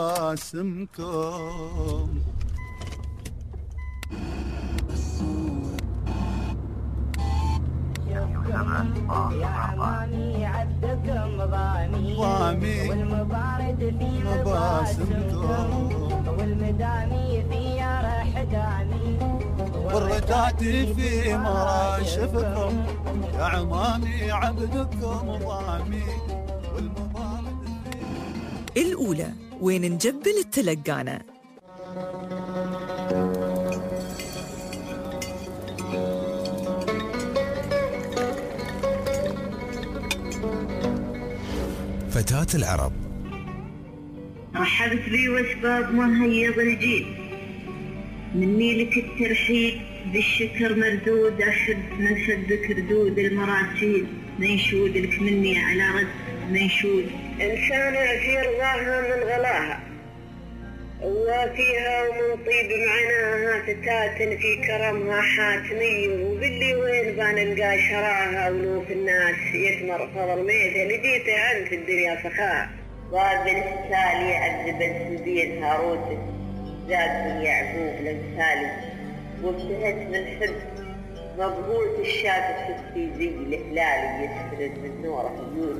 مباسمكم. يا عماني عبدكم ضامي والمبارد في مباسمكم والمدامي في رح دامي والرداتي في مراشفكم. يا عماني عبدكم ضامي والمبارد في. الأولى وين نجبل التلقانة. فتاة العرب. رحبت بي واسباب مهيض الجيل، مني لك الترحيب بالشكر مردود، أحب نسبك ردود المراسيل، منشود لك مني على رد منشود. إنسانة في رضاها من غلاها وفيها ومن طيب معناها، فتاة في كرمها حاتمية، وباللي وين بنلقى شراها ولوف الناس يثمر فضل ميته، لقيته عن في الدنيا سخاء. ضاد السالي عذب السبيل هاروت، زاد بن يعقوب الامثالي، وابتهت من حب مبهوت الشاب الشفتي زي الهلالي، يسفلت من نوره عيونه.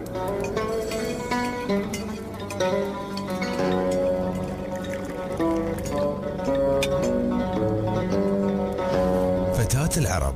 فتاة العرب.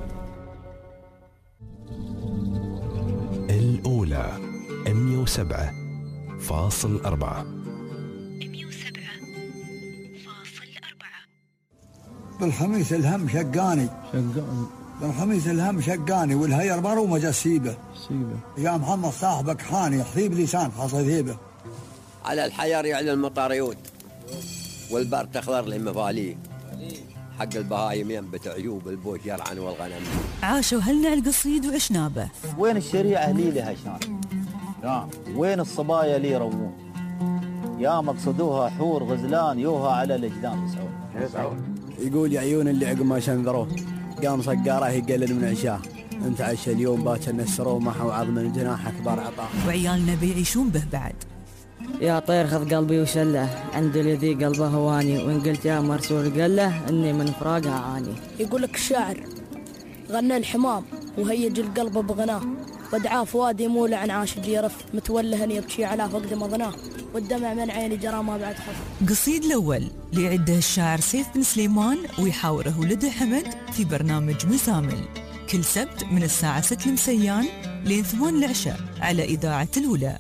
الأولى مئة وسبعة فاصل أربعة. مئة وسبعة فاصل أربعة. بالخميس الهم شقاني شقاني بالخميس الهم شقاني والهير برو مجسيبه سيبه. يا محمد صاحبك حاني حيب لسان خصيبه. على الحجر يعلى المطار يود والبر تخضر للمفاليه، حق البهايم ينبت عيوب البوش يرعن والغنم. عاشوا هلنا القصيد وعشنابه. وين الشريعة لي لها شان؟ نعم. وين الصبايا لي روون؟ يا مقصدوها حور غزلان يوها على الأجدام يسعون. يقول يا عيون اللي عقب ما شنذروه قام صقاره يقلل من عشاه، انت عشا اليوم باكر نسروه محو عظم الجناح اكبر عطاه. وعيالنا بيعيشون به بعد. يا طير خذ قلبي وشله، عند الذي قلبه هواني، وإن قلت يا مرسول قله إني من فراقها عاني. يقول لك الشاعر غنى الحمام وهيج القلب بغناه، ودعاه فؤادي مولع عن عاشق يرف، متولها يبكي على فقد مضناه، والدمع من عيني جرى ما بعد خف. قصيد الأول ليعده الشاعر سيف بن سليمان ويحاوره ولده حمد في برنامج مزامل كل سبت من الساعة ستة المسيان لين ثمان العشاء على إذاعة الأولى.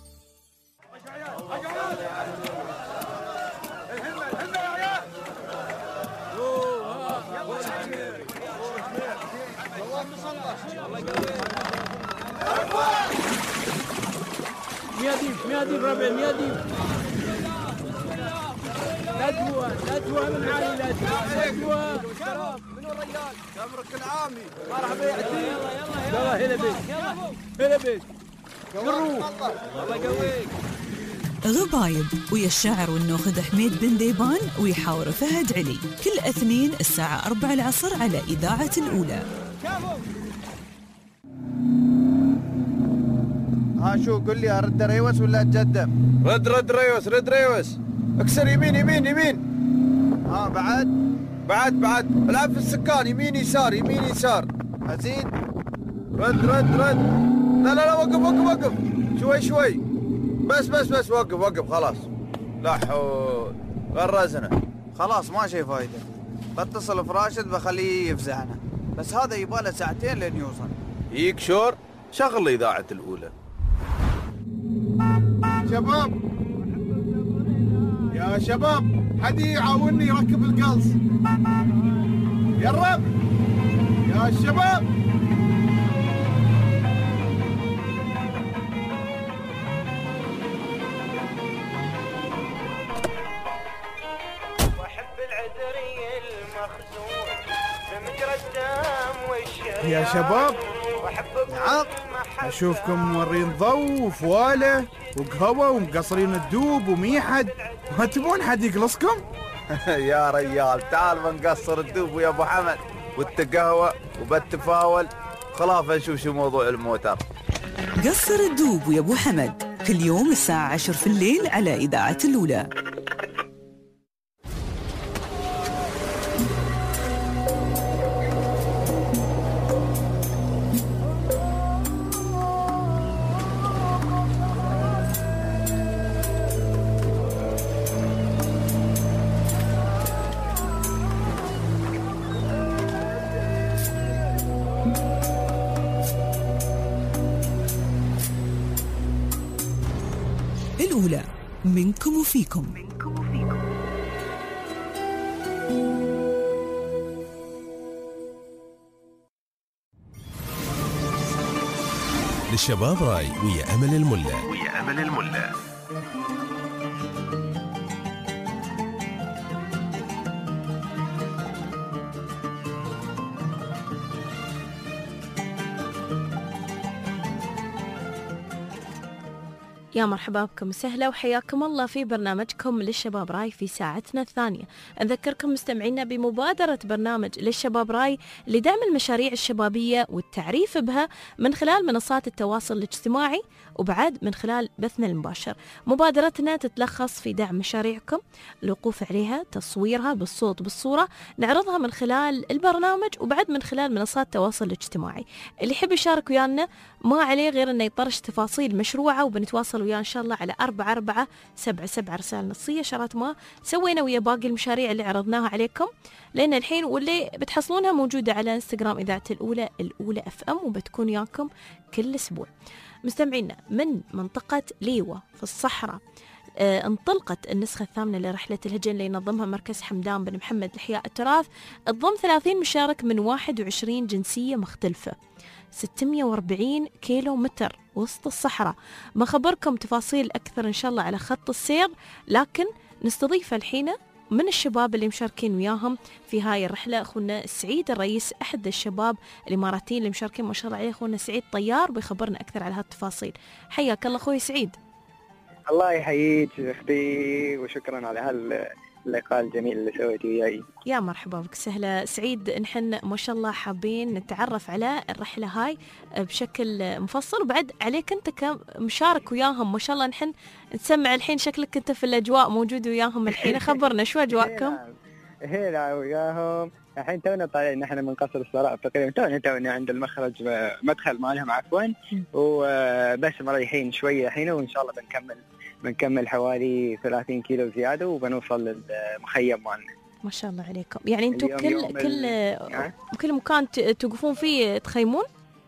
مياديف مياديف ربع مياديف ندوة ندوة من عائلة ندوة. منو الرجال؟ تمرك العامي. مرحبا يا عتيق. يلا يلا هلا بيك هلا بيك. قروف الله يقويك. غبايب ويا الشاعر والنوخذ حميد بن ديبان ويحاور فهد علي كل اثنين الساعة أربعة العصر على إذاعة الأولى. ها شو قل لي ارد ريوس ولا اتقدم؟ رد رد ريوس رد ريوس. اكسر يمين يمين يمين. ها بعد بعد بعد العب في السكان يمين يسار يمين يسار. ازيد. رد رد رد. لا لا لا وقف وقف وقف شوي شوي بس بس بس وقف وقف خلاص. لا حول غرزنا. خلاص ما شي فايده. بتصل فراشد بخليه يفزعنا، بس هذا يباله ساعتين لين يوصل. يك شور شغل إذاعة الأولى. شباب يا شباب حد يعاوني يركب القلص يا الرب يا الشباب. واحب العذري المخزون بمجرى الدم والشريان. يا شباب نعم اشوفكم مورين ضو وفواله وقهوه ومقصرين الدوب وميحد، ما تبون حد يقلصكم؟ يا ريال تعال بنقصر الدوب ويا ابو حمد والتقهوه وبالتفاول خلاف نشوف شو موضوع الموتر. قصر الدوب ويا ابو حمد كل يوم الساعة عشر في الليل على إذاعة الأولى. الأولى منكم وفيكم. للشباب راي ويا أمل الملا. ويا أمل الملا. يا مرحبا بكم سهلة وحياكم الله في برنامجكم للشباب راي في ساعتنا الثانية. أذكركم مستمعينا بمبادرة برنامج للشباب راي لدعم المشاريع الشبابية والتعريف بها من خلال منصات التواصل الاجتماعي وبعد من خلال بثنا المباشر. مبادرتنا تتلخص في دعم مشاريعكم، الوقوف عليها، تصويرها بالصوت بالصورة، نعرضها من خلال البرنامج وبعد من خلال منصات التواصل الاجتماعي. اللي يحب يشارك ويانا ما عليه غير أنه يطرش تفاصيل مشروعه وبنتواصل وياه إن شاء الله على أربعة أربعة سبعة سبعة رسالة نصية شرط ما سوينا ويا باقي المشاريع اللي عرضناها عليكم لأن الحين، واللي بتحصلونها موجودة على انستغرام إذاعة الأولى الأولى أف أم وبتكون ياكم كل أسبوع. مستمعينا من منطقة ليوة في الصحراء آه انطلقت النسخة الثامنة لرحلة الهجن اللي ينظمها مركز حمدان بن محمد لإحياء التراث، تضم ثلاثين مشارك من واحد وعشرين جنسية مختلفة، ستمائة وأربعين كيلو متر وسط الصحراء. ما خبركم تفاصيل أكثر إن شاء الله على خط السير، لكن نستضيف الحين من الشباب اللي مشاركين وياهم في هاي الرحلة أخونا سعيد الرئيس، أحد الشباب الإماراتيين اللي مشاركين ما شاء الله عليه، أخونا سعيد طيار بيخبرنا أكثر على هالتفاصيل. حياك الله أخوي سعيد. الله يحييك أختي وشكرا على هاللقاء الجميل اللي سويتي وياي. يا مرحبا بك سهلة سعيد، نحن ما شاء الله حابين نتعرف على الرحلة هاي بشكل مفصل وبعد عليك أنت كمشارك وياهم ما شاء الله. نحن نسمع الحين شكلك أنت في الأجواء موجود وياهم الحين، خبرنا شو أجواءكم؟ هلا وياهم الحين تونا طالعين نحن من قصر الصراء تقريبا، تونا تونا عند المخرج مدخل مالهم عفوا، وبس مريحين شوية الحين وإن شاء الله بنكمل بنكمل حوالي ثلاثين كيلو زيادة وبنوصل للمخيم مالنا. ما شاء الله عليكم. يعني أنتم كل كل ال... كل مكان توقفون فيه تخيمون؟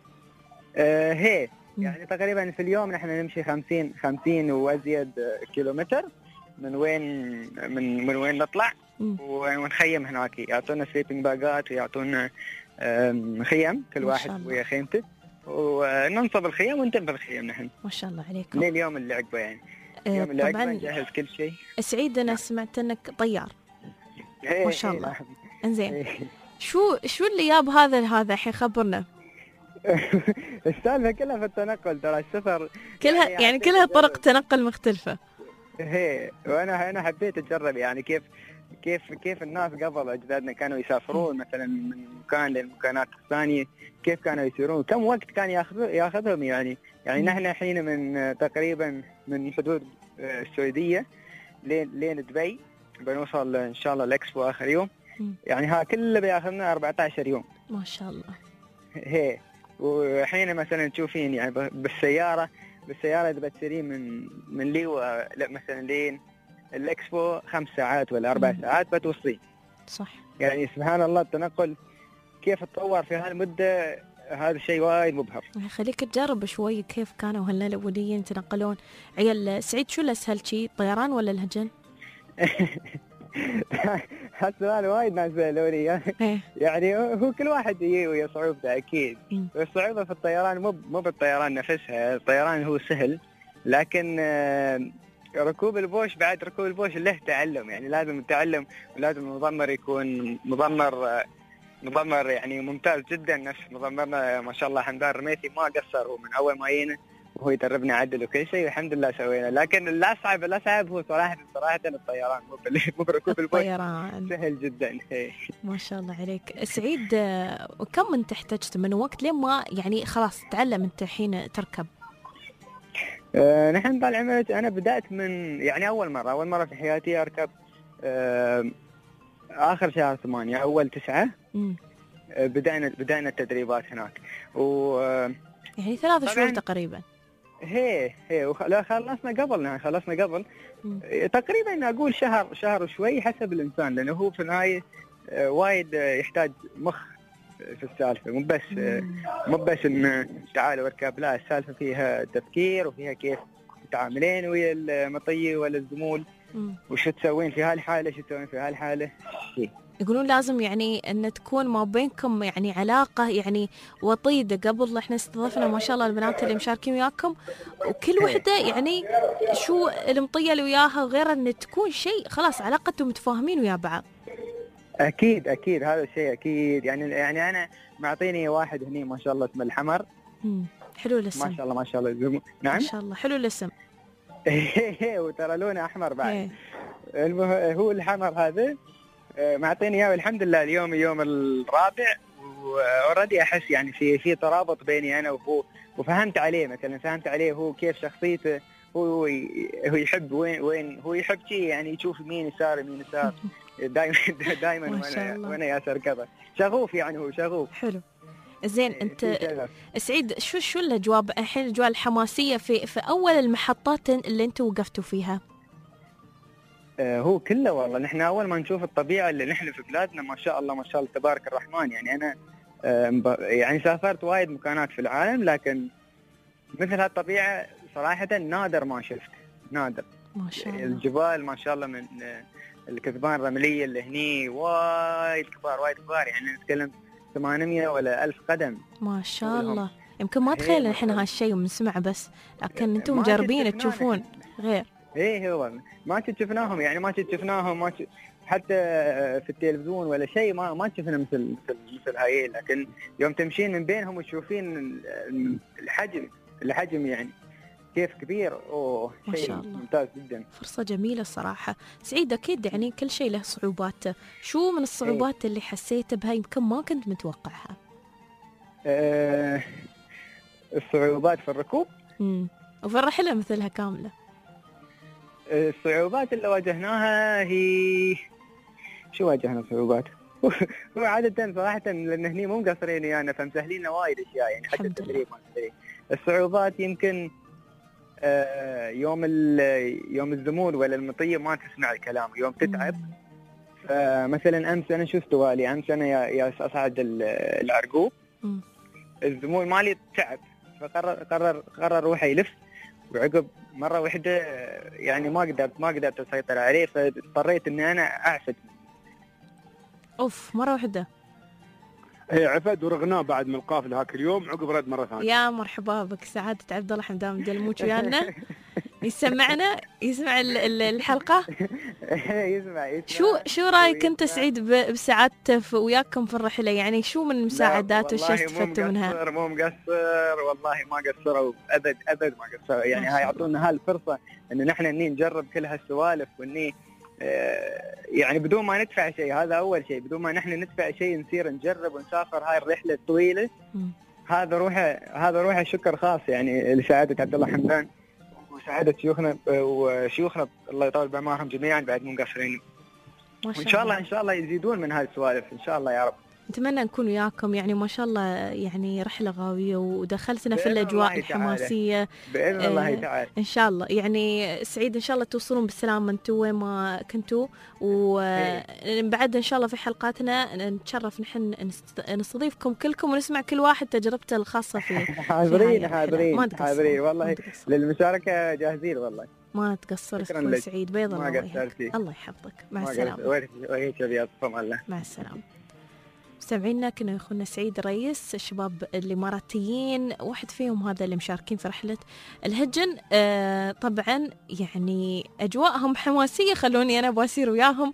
آه هي يعني تقريبا في اليوم نحن نمشي خمسين خمسين وأزيد كيلومتر من وين من من وين نطلع ونخيم هناك. يعطونا سليبنج باجات ويعطونا خيم كل واحد ويا خيمته وننصب الخيم ونتم الخيم نحن. ما شاء الله عليكم. لليوم اللي عقبه يعني. اليوم اللي عقبه نجهز كل شيء. سعيد أنا سمعت أنك طيار. ما شاء الله. انزين شو شو اللي جاب هذا هذا الحين خبرنا. السالفة كلها في التنقل ترى السفر كلها يعني, يعني كلها طرق تنقل مختلفة. هي وانا انا حبيت اجرب يعني كيف كيف كيف الناس قبل اجدادنا كانوا يسافرون مثلا من مكان للمكانات الثانيه، كيف كانوا يسيرون، كم وقت كان ياخذ ياخذهم يعني يعني نحن الحين من تقريبا من حدود السعوديه لين لين دبي بنوصل ان شاء الله الاكسبو اخر يوم، يعني ها كله بياخذنا أربعة عشر يوم. ما شاء الله. هي وحين مثلا تشوفين يعني بالسياره بالسياره اذا بتسيرين من من ليوة مثلا لين الاكسبو خمس ساعات ولا اربع ساعات بتوصلين. صح. يعني سبحان الله التنقل كيف تطور في هالمده، هذا الشيء وايد مبهر. خليك تجرب شوي كيف كانوا هالنا الاوليين يتنقلون. عيال سعيد شو الاسهل شيء، الطيران ولا الهجن؟ هالسؤال وايد ناس سألوني يعني هو كل واحد يجي ويا صعوبته اكيد. الصعوبه في الطيران مو مو بالطيران نفسها، الطيران هو سهل لكن ركوب البوش بعد ركوب البوش له تعلم، يعني لازم التعلم ولازم المضمر يكون مضمر مضمر يعني ممتاز جدا. نفس مضمرنا ما شاء الله حمدان الرميثي ما قصر، ومن اول ما جينا وهو يدربنا عدل وكل شيء، والحمد لله سوينا. لكن الأصعب الأصعب هو صراحة صراحة الطيران، مو بال- مو بركوب البوت. الطيران سهل جدا. إيه. ما شاء الله عليك سعيد. آه، كم انت احتجت من وقت لين ما يعني خلاص تعلم انت الحين تركب؟ آه، نحن طال عمرك انا بدأت من يعني اول مرة اول مرة في حياتي اركب آه، اخر شهر ثمانية اول تسعة. مم. آه، بدأنا بدأنا التدريبات هناك و آه، يعني ثلاث طبعاً. شهور تقريبا. هي هي وخ... لا خلصنا قبل نحن خلصنا قبل مم. آه، تقريبا اقول شهر شهر وشوي حسب الانسان، لانه هو في النهاية آه، وايد آه، يحتاج مخ في السالفة، مو بس آه، مو بس ان تعالوا اركب، لا السالفة فيها تفكير وفيها كيف تتعاملين ويا المطية ولا الزمول، مم. وشو تسوين في هالحالة شو تسوين في هالحالة. إيه. يقولون لازم يعني ان تكون ما بينكم يعني علاقة يعني وطيدة. قبل احنا استضفنا ما شاء الله البنات اللي مشاركين وياكم، وكل وحدة يعني شو المطية اللي وياها، وغير ان تكون شيء خلاص علاقتهم متفاهمين ويا بعض. اكيد اكيد هذا الشيء اكيد. يعني يعني انا معطيني واحد هني ما شاء الله اسمه الحمر. مم. حلو الاسم. ما شاء الله ما شاء الله زم... نعم ما شاء الله حلو الاسم. وترى لونه احمر بعد. إيه. المه... هو الحمر هذا آه، معطيني اياه والحمد لله. اليوم اليوم الرابع واوريدي احس يعني في في ترابط بيني انا وهو، وفهمت عليه مثلا فهمت عليه هو كيف شخصيته. هو هو يحب وين وين هو يحب شيء يعني يشوف يمين يسار يمين يسار دائما دائما ما شاء وانا الله. وانا ياسر كذا شغوف يعني هو شغوف. حلو. زين انت في شغف. سعيد شو شو الاجواء الحين، الاجواء الحماسية في في اول المحطات اللي انتم وقفتوا فيها؟ آه، هو كله والله نحن اول ما نشوف الطبيعه اللي نحن في بلادنا ما شاء الله ما شاء الله تبارك الرحمن. يعني انا آه، مب- يعني سافرت وايد مكانات في العالم، لكن مثل هالطبيعه صراحه نادر ما شفت، نادر. ما شاء الله. الجبال ما شاء الله من آه، الكثبان الرمليه اللي هني وايد كبار وايد كبار، يعني نتكلم ثمانمية ولا ألف قدم. ما شاء كلهم. الله. يمكن ما إيه، تخيل ما احنا شاء هالشيء وبنسمع بس، لكن انتم ما مجربين شفناه تشوفون غير. ايه هو ما كنت شفناهم يعني ما كنت شفناهم ما كنت حتى في التلفزيون ولا شيء ما ما شفنا مثل مثل مثل هاي. لكن يوم تمشين من بينهم وتشوفين ال- الحجم الحجم يعني كيف كبير. اوه ما شيء شاء الله. ممتاز جدا. فرصة جميلة الصراحة. سعيد أكيد يعني كل شيء له صعوباته، شو من الصعوبات اللي حسيت بها يمكن ما كنت متوقعها؟ آه الصعوبات في الركوب. امم وفي الرحلة مثلها كاملة. الصعوبات اللي واجهناها هي شو واجهنا صعوبات؟ هو عادة صراحة لأن هني مو مقصرين يعني فمسهلين لنا وايد أشياء يعني حتى التدريب ما تدري. الصعوبات يمكن آه يوم يوم الزمول ولا المطية ما تسمع الكلام، يوم تتعب. فمثلا أمس أنا شو استوالي أمس أنا يا يا أصعد ال- العرقوب. مم. الزمول مالي تعب فقرر قرر قرر روحه يلف، وعقب مرة واحدة يعني ما قدرت ما قدرت أسيطر عليه فاضطريت إني أنا أعفد. أوف مرة واحدة. ايه عفد ورغناه بعد من القافله هاك اليوم عقب رد مره ثانيه. يا مرحبا بك سعادة عبد الله حمدان دلموش ويانا يسمعنا يسمع ال- ال- الحلقة. يسمع يسمع. شو شو رايك انت سعيد ب- بسعادته في- وياكم في الرحلة؟ يعني شو من مساعدات وش استفدتوا منها؟ مو مقصر مو مقصر والله ما قصروا ابد ابد ما قصروا. يعني هاي يعطونا هالفرصه ان نحن اني نجرب كل هالسوالف واني آه، يعني بدون ما ندفع شيء. هذا اول شيء، بدون ما نحن ندفع شيء نصير نجرب ونسافر هاي الرحله الطويله. مم. هذا روحه هذا روحه شكر خاص يعني لسعاده عبد الله حمدان وسعاده شيوخنا وشيوخنا الله يطول بعمرهم جميعا بعد مو مقصرين. ما شاء وان شاء الله الله. ان شاء الله يزيدون من هاي السوالف ان شاء الله يا رب. نتمنى نكون وياكم. يعني ما شاء الله يعني رحلة غاوية ودخلتنا في بإذن الأجواء الله تعالى. الحماسية. باذن الله آه، تعالى. إن شاء الله. يعني سعيد إن شاء الله توصلون بالسلامة أنتوا وين ما كنتوا، وبعد إن شاء الله في حلقاتنا نتشرف نحن نست- نستضيفكم كلكم ونسمع كل واحد تجربته الخاصة فيه. حاضرين ما حاضرين تقصروا. حاضرين والله ما تقصروا. للمشاركة جاهزين والله. ما تقصر شكراً تكون لك. سعيد. بيض ما الله قصرتي. وجهك. الله يحفظك. مع ما السلامة. قصرت. وين وين شباب الله. مع السلامة. مستمعينا كنا اخونا سعيد الرئيس، الشباب الاماراتيين واحد فيهم هذا اللي مشاركين في رحله الهجن. آه طبعا يعني اجواءهم حماسيه، خلوني انا بصير وياهم.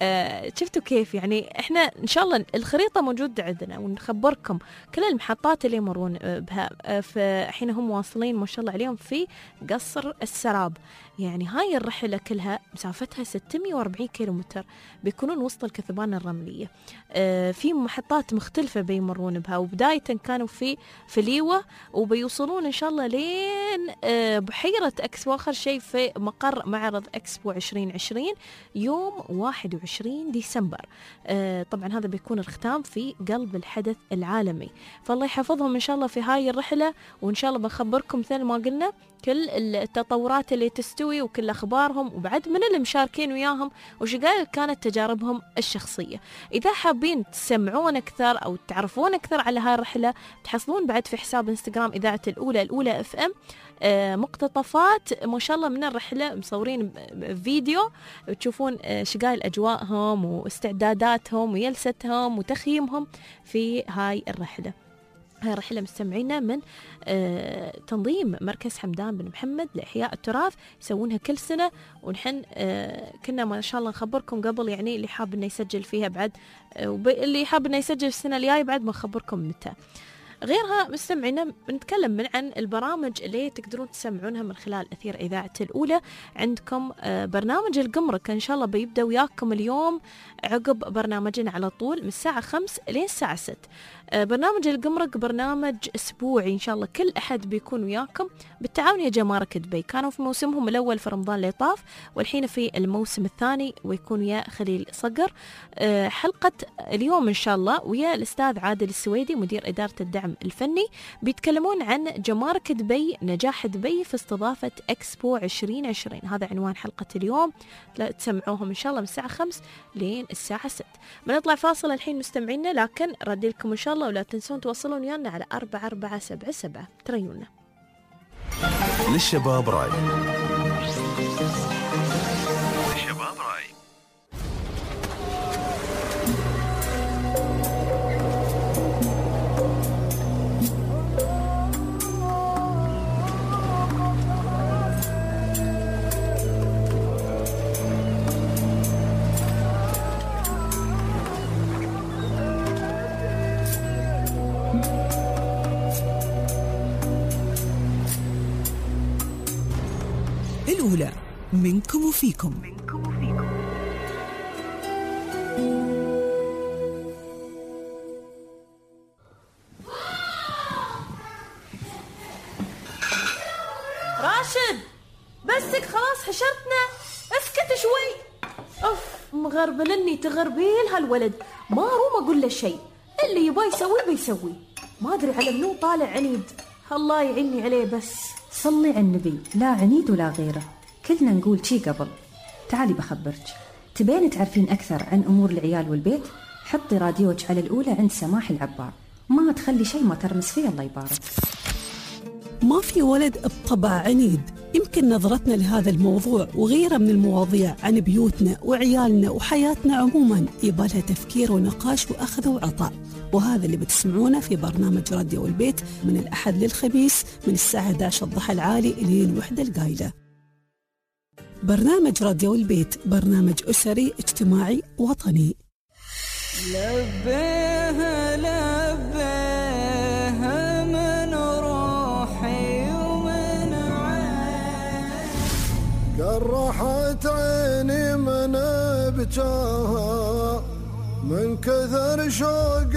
آه شفتوا كيف يعني احنا ان شاء الله الخريطه موجوده عندنا ونخبركم كل المحطات اللي يمرون بها. آه فحين هم واصلين ما شاء الله عليهم في قصر السراب. يعني هاي الرحله كلها مسافتها ستمية وأربعين كيلومتر، بيكونون وسط الكثبان الرمليه. آه في محطات مختلفة بيمرون بها، وبداية كانوا في فليوة وبيوصلون إن شاء الله لين بحيرة أكسبو، آخر شيء في مقر معرض أكسبو عشرين عشرين يوم واحد وعشرين ديسمبر. طبعا هذا بيكون الختام في قلب الحدث العالمي، فالله يحفظهم إن شاء الله في هاي الرحلة، وإن شاء الله بخبركم مثل ما قلنا كل التطورات اللي تستوي وكل أخبارهم، وبعد من المشاركين وياهم وش قال كانت تجاربهم الشخصية. إذا حابين تسمعون أكثر أو تعرفون أكثر على هاي الرحلة تحصلون بعد في حساب انستغرام إذاعة الأولى الأولى اف ام آه مقتطفات ما شاء الله من الرحلة، مصورين فيديو تشوفون آه شقال أجواءهم واستعداداتهم ويلستهم وتخييمهم في هاي الرحلة. هاي الرحلة مستمعينا من آه تنظيم مركز حمدان بن محمد لإحياء التراث، يسوونها كل سنة، ونحن آه كنا ما شاء الله نخبركم قبل، يعني اللي حاب انه يسجل فيها بعد آه واللي حاب انه يسجل السنة الجاية بعد ما نخبركم متى. غيرها مستمعينا بنتكلم من عن البرامج اللي تقدرون تسمعونها من خلال أثير إذاعة الأولى. عندكم برنامج القمرك إن شاء الله بيبدأ وياكم اليوم عقب برنامجنا على طول من الساعة خمس لين الساعة ست. برنامج القمرك برنامج أسبوعي إن شاء الله كل أحد بيكون وياكم بالتعاون يا جمارك دبي. كانوا في موسمهم الأول في رمضان اللي طاف، والحين في الموسم الثاني ويكون ويا خليل صقر. حلقة اليوم إن شاء الله ويا الأستاذ عادل السويدي مدير إدارة الدعم الفني، بيتكلمون عن جمارك دبي، نجاح دبي في استضافة إكسبو عشرين عشرين. هذا عنوان حلقة اليوم، لا تسمعوهم إن شاء الله من الساعة خمس لين الساعة ست. بنطلع فاصل الحين مستمعينا، لكن ردي لكم إن شاء الله، ولا تنسون توصلون ويانا على أربعة أربعة سبعة سبعة تريونا. للشباب راي، للشباب راي. الأولى منكم وفيكم. راشد بسك خلاص حشرتنا، اسكت شوي. أوف مغربلني تغربيل هالولد، ما روم أقول له شيء، اللي يبغى يسوي بيسوي، ما أدري على منو طالع عنيد، الله يعيني عليه. بس صلي على النبي، لا عنيد ولا غيره، كلنا نقول شي قبل. تعالي بخبرك، تبين تعرفين أكثر عن أمور العيال والبيت؟ حطي راديوك على الأولى عند سماح العبار، ما تخلي شيء ما ترمس فيه الله يبارك. ما في ولد بطبع عنيد، يمكن نظرتنا لهذا الموضوع وغيره من المواضيع عن بيوتنا وعيالنا وحياتنا عموما يبالها تفكير ونقاش وأخذ وعطاء، وهذا اللي بتسمعونه في برنامج راديو البيت من الأحد للخميس من الساعة إحدى عشر الضحى العالي لين وحدة القايلة. برنامج راديو البيت برنامج أسري اجتماعي وطني. لبيها لبيها من روحي ومن عين، قرحت عيني من بجاها من كثر شوق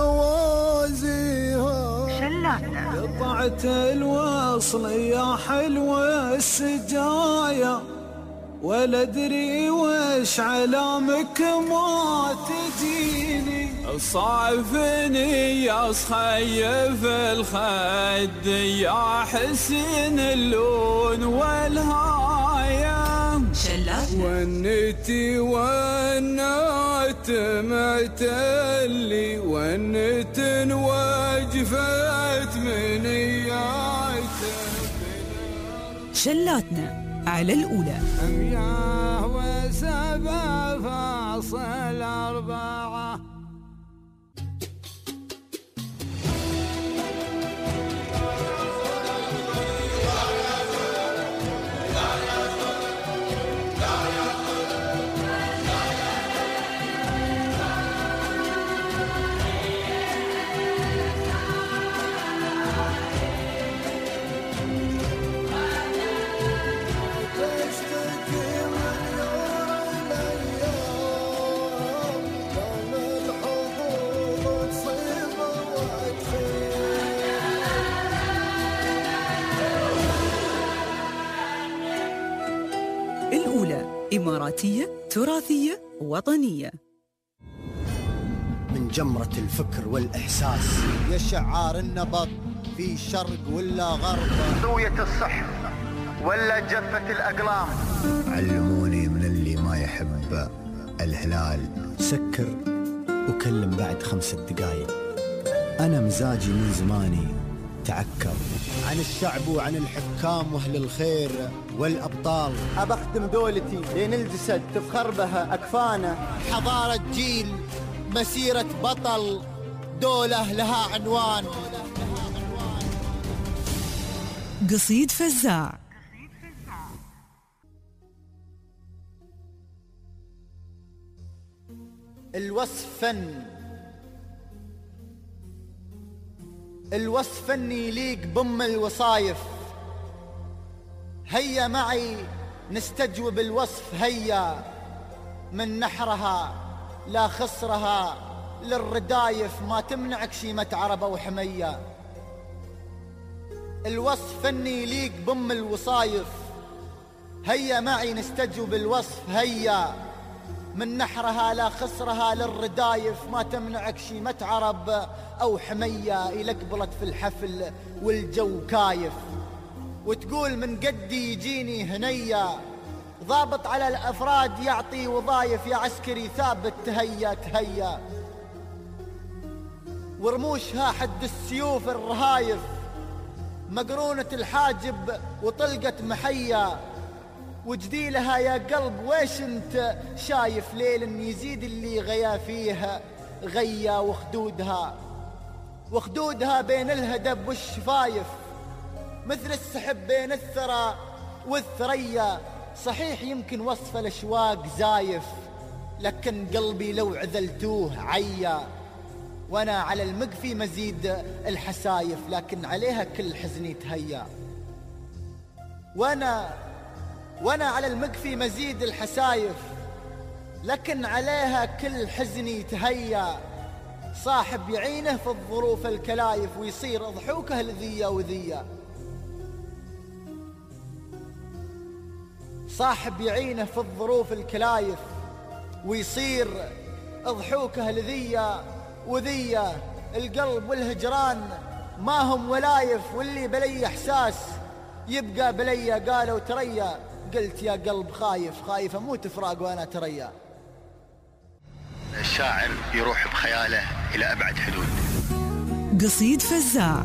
يوازيها، قطعت الوصل يا حلوة السجايا، ولا ادري وش علامك ما تجيني، صعفني يا صخيف الخد يا حسين اللون والهاية، ونتي ونات معتلي ونت وجفت من اياتك. شلاتنا على الأولى. مياه وسبع فاصل أربعة. حواراتية تراثية وطنية. من جمرة الفكر والإحساس يا شعار النبض في شرق ولا غرب، زاوية الصح ولا جفة الأقلام. علموني من اللي ما يحب الهلال سكر وكلم بعد خمس دقايق. أنا مزاجي من زماني تعكر عن الشعب وعن الحكام وأهل الخير والأبطال. أبخدم دولتي لين الجسد تفخر بها أكفانه. حضارة جيل مسيرة بطل دولة لها عنوان. قصيد فزاع. الوصف فن، الوصف فني يليق بم الوصايف. هيا معي نستجوب الوصف، هيا من نحرها لا خصرها للردايف، ما تمنعك شيمة عربة وحمية. الوصف فني يليق بم الوصايف، هيا معي نستجوب الوصف، هيا من نحرها لا خصرها للردايف، ما تمنعك شيمة عرب أو حمية. إلى قبلت في الحفل والجو كايف، وتقول من قدي يجيني هنية. ضابط على الأفراد يعطي وظايف، يا عسكري ثابت تهيا تهيا. ورموشها حد السيوف الرهايف، مقرونة الحاجب وطلقة محية. وجديلها يا قلب ويش انت شايف، ليل يزيد اللي غيا فيها غيا. وخدودها وخدودها بين الهدب والشفايف، مثل السحب بين الثرى والثريا. صحيح يمكن وصف الاشواق زايف، لكن قلبي لو عذلتوه عيا. وانا على المقفي مزيد الحسايف، لكن عليها كل حزني تهيا. وانا وانا على المقفي مزيد الحسايف، لكن عليها كل حزني تهيا. صاحب يعينه في الظروف الكلايف، ويصير ضحوكه لذية وذية. صاحب يعينه في الظروف الكلايف، ويصير ضحوكه لذية وذية. القلب والهجران ما هم ولايف، واللي بلي إحساس يبقى بلي. قالوا تريا، قلت يا قلب خايف خايف أموت فراق وأنا تريا. الشاعر يروح بخياله إلى أبعد حدود. قصيد فزاع.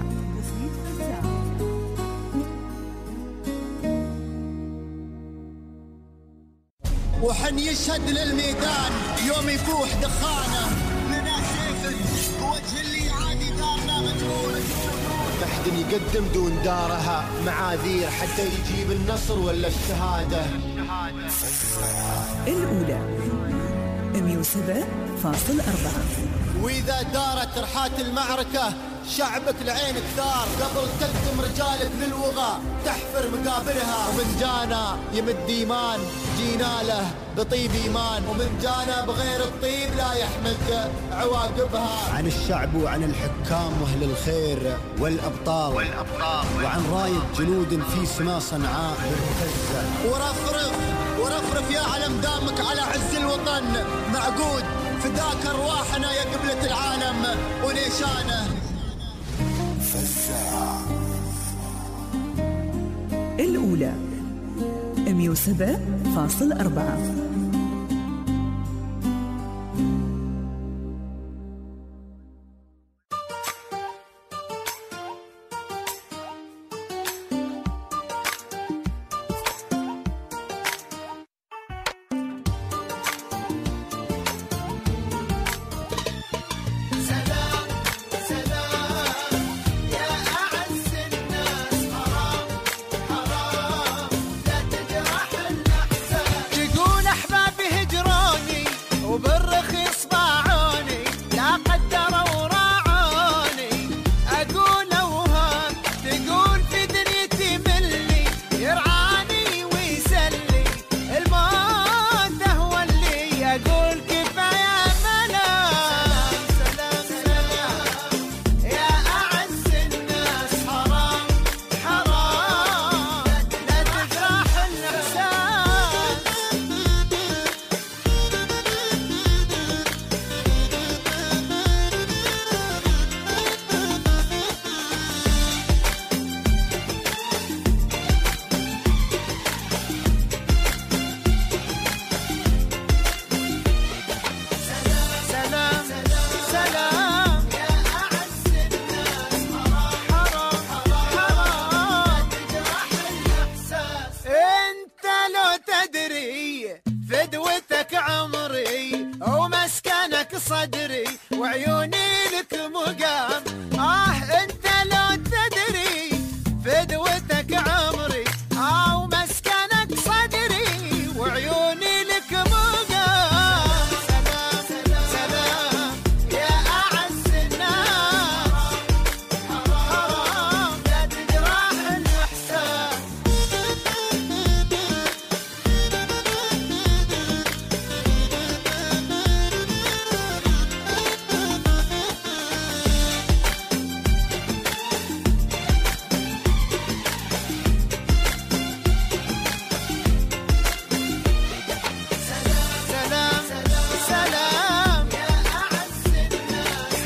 وحن يشهد للميدان يوم يفوح دخانه، لنا سيف وجه اللي عادي دارنا مجهول. تحت يقدم دون دارها معاذير حتى يجيب النصر ولا الشهادة. الأولى مية وسبعة فاصل أربعة. وإذا دارت رحات المعركة شعبك العين كثار، قبل تقدم رجالك للوغى تحفر مقابرها. ومن جانا يمد إيمان جينا له بطيب إيمان، ومن جانا بغير الطيب لا يحمد عواقبها. عن الشعب وعن الحكام وأهل الخير والأبطال, والأبطال وعن راية جنود في سما صنعاء بالغزة. ورفرف ورفرف يا علم دامك على عز الوطن معقود، فداك أرواحنا يا قبلة العالم ونيشانه. الأولى مية وسبعة فاصل أربعة. تقول أحب صدري وعيوني لك مقام. آه أنت لو تدري فدوتك عمري، آه ومسكنك صدري وعيوني لك مقام. سلام سلام يا أعز الناس، حرام لا تجرح الإحساس. سلام سلام يا أعز الناس،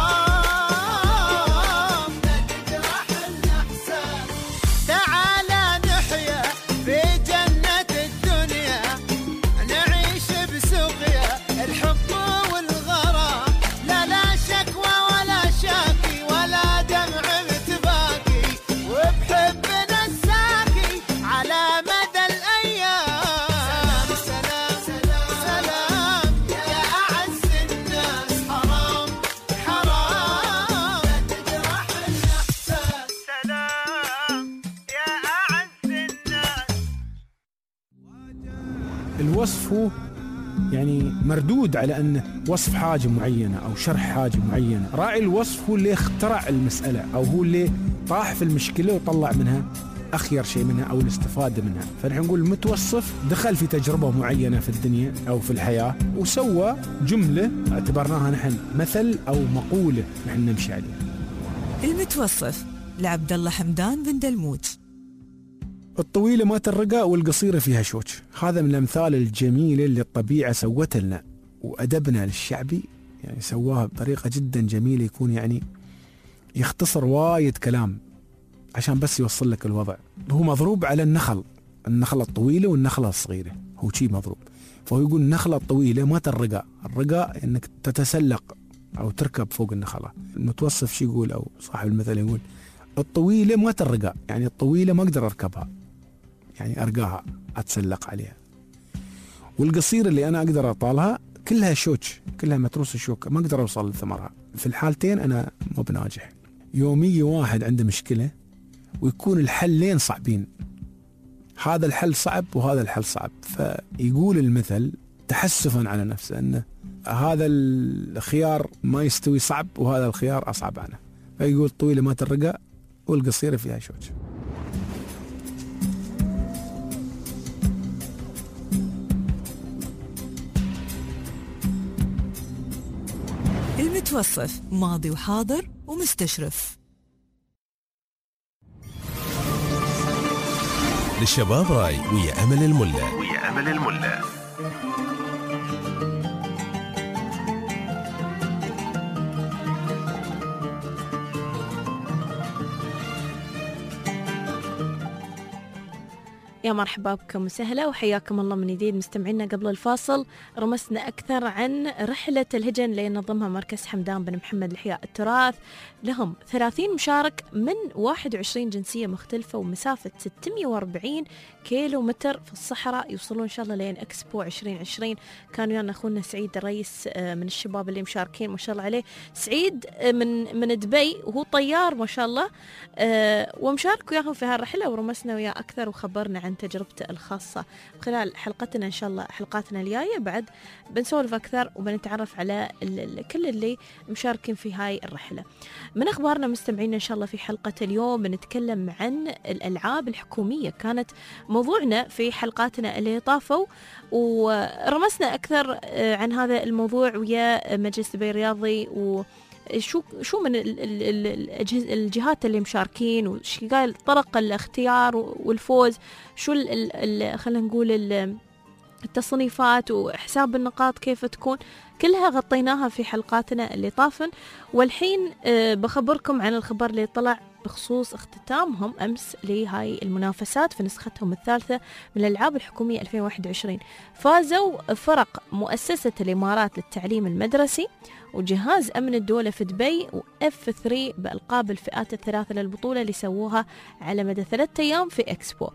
حرام لا تجرح الإحساس. تعالى نحيا في جنة الدنيا، نعيش بسقيا الحب والغرام. لا لا شكوى ولا شاكي ولا دمع متباكي، وبحبنا الساكي على مدى الأيام. سلام سلام يا أعز الناس، حرام حرام لا تجرح الإحساس. سلام يا أعز الناس. الوصف هو يعني مردود على أنه وصف حاجة معينة أو شرح حاجة معينة. راعي الوصف هو اللي اخترع المسألة، أو هو اللي طاح في المشكلة وطلع منها أخير شيء منها أو الاستفادة منها. فنحن نقول المتوصف دخل في تجربة معينة في الدنيا أو في الحياة وسوى جملة اعتبرناها نحن مثل أو مقولة نحن نمشي عليها. المتوصف لعبد الله حمدان بن دلموت. الطويلة ما ترقى والقصيرة فيها شوك. هذا من الأمثال الجميلة اللي الطبيعة سوتها لنا، وأدبنا للشعبي يعني سواها بطريقة جدا جميلة، يكون يعني يختصر وايد كلام عشان بس يوصل لك الوضع. هو مضروب على النخل، النخلة الطويلة والنخلة الصغيرة، هو شيء مضروب. فهو يقول النخلة الطويلة ما ترقى، الرقاء انك تتسلق او تركب فوق النخلة. المتوصف شي يقول او صاحب المثل يقول الطويلة ما ترقى، يعني الطويلة ما اقدر اركبها، يعني ارقاها اتسلق عليها. والقصيرة اللي انا اقدر اطالها كلها شوك، كلها متروس الشوك، ما اقدر اوصل لثمرها. في الحالتين انا مو بناجح. يوميا واحد عنده مشكلة ويكون الحلين صعبين، هذا الحل صعب وهذا الحل صعب، فيقول المثل تحسفا على نفسه أنه هذا الخيار ما يستوي صعب وهذا الخيار أصعب عنه، فيقول طويلة ما ترقى والقصيرة فيها شوك. المتوصف ماضي وحاضر ومستشرف. للشباب راي ويا أمل الملا ويا أمل الملا. يا مرحبا بكم وسهلا وحياكم الله من جديد مستمعينا. قبل الفاصل رمسنا أكثر عن رحلة الهجن اللي ينظمها مركز حمدان بن محمد لإحياء التراث. لهم ثلاثين مشارك من واحد وعشرين جنسية مختلفة ومسافة ستمئة وأربعين كيلو متر في الصحراء، يوصلون إن شاء الله لين إكسبو عشرين عشرين. كان ويانا أخونا سعيد الرئيس من الشباب اللي مشاركين ما شاء الله عليه. سعيد من من دبي وهو طيار ما شاء الله، ومشارك وياهم في هالرحلة ورمسنا وياه أكثر وخبرنا عن تجربته الخاصة. خلال حلقتنا إن شاء الله حلقاتنا الجاية بعد بنسولف أكثر وبنتعرف على كل اللي مشاركين في هاي الرحلة. من أخبارنا مستمعين إن شاء الله في حلقة اليوم بنتكلم عن الألعاب الحكومية، كانت موضوعنا في حلقاتنا اللي طافوا، ورمسنا أكثر عن هذا الموضوع ويا مجلس دبي الرياضي و شو شو من الجهات اللي مشاركين وش قال طرق الاختيار والفوز، شو خلينا نقول التصنيفات وحساب النقاط كيف تكون، كلها غطيناها في حلقاتنا اللي طافن. والحين بخبركم عن الخبر اللي طلع بخصوص اختتامهم أمس لهاي المنافسات في نسختهم الثالثة من الألعاب الحكومية ألفين وواحد وعشرين. فازوا فرق مؤسسة الإمارات للتعليم المدرسي وجهاز أمن الدولة في دبي وإف ثلاثة بألقاب الفئات الثلاثة للبطولة اللي سووها على مدى ثلاثة أيام في إكسبو.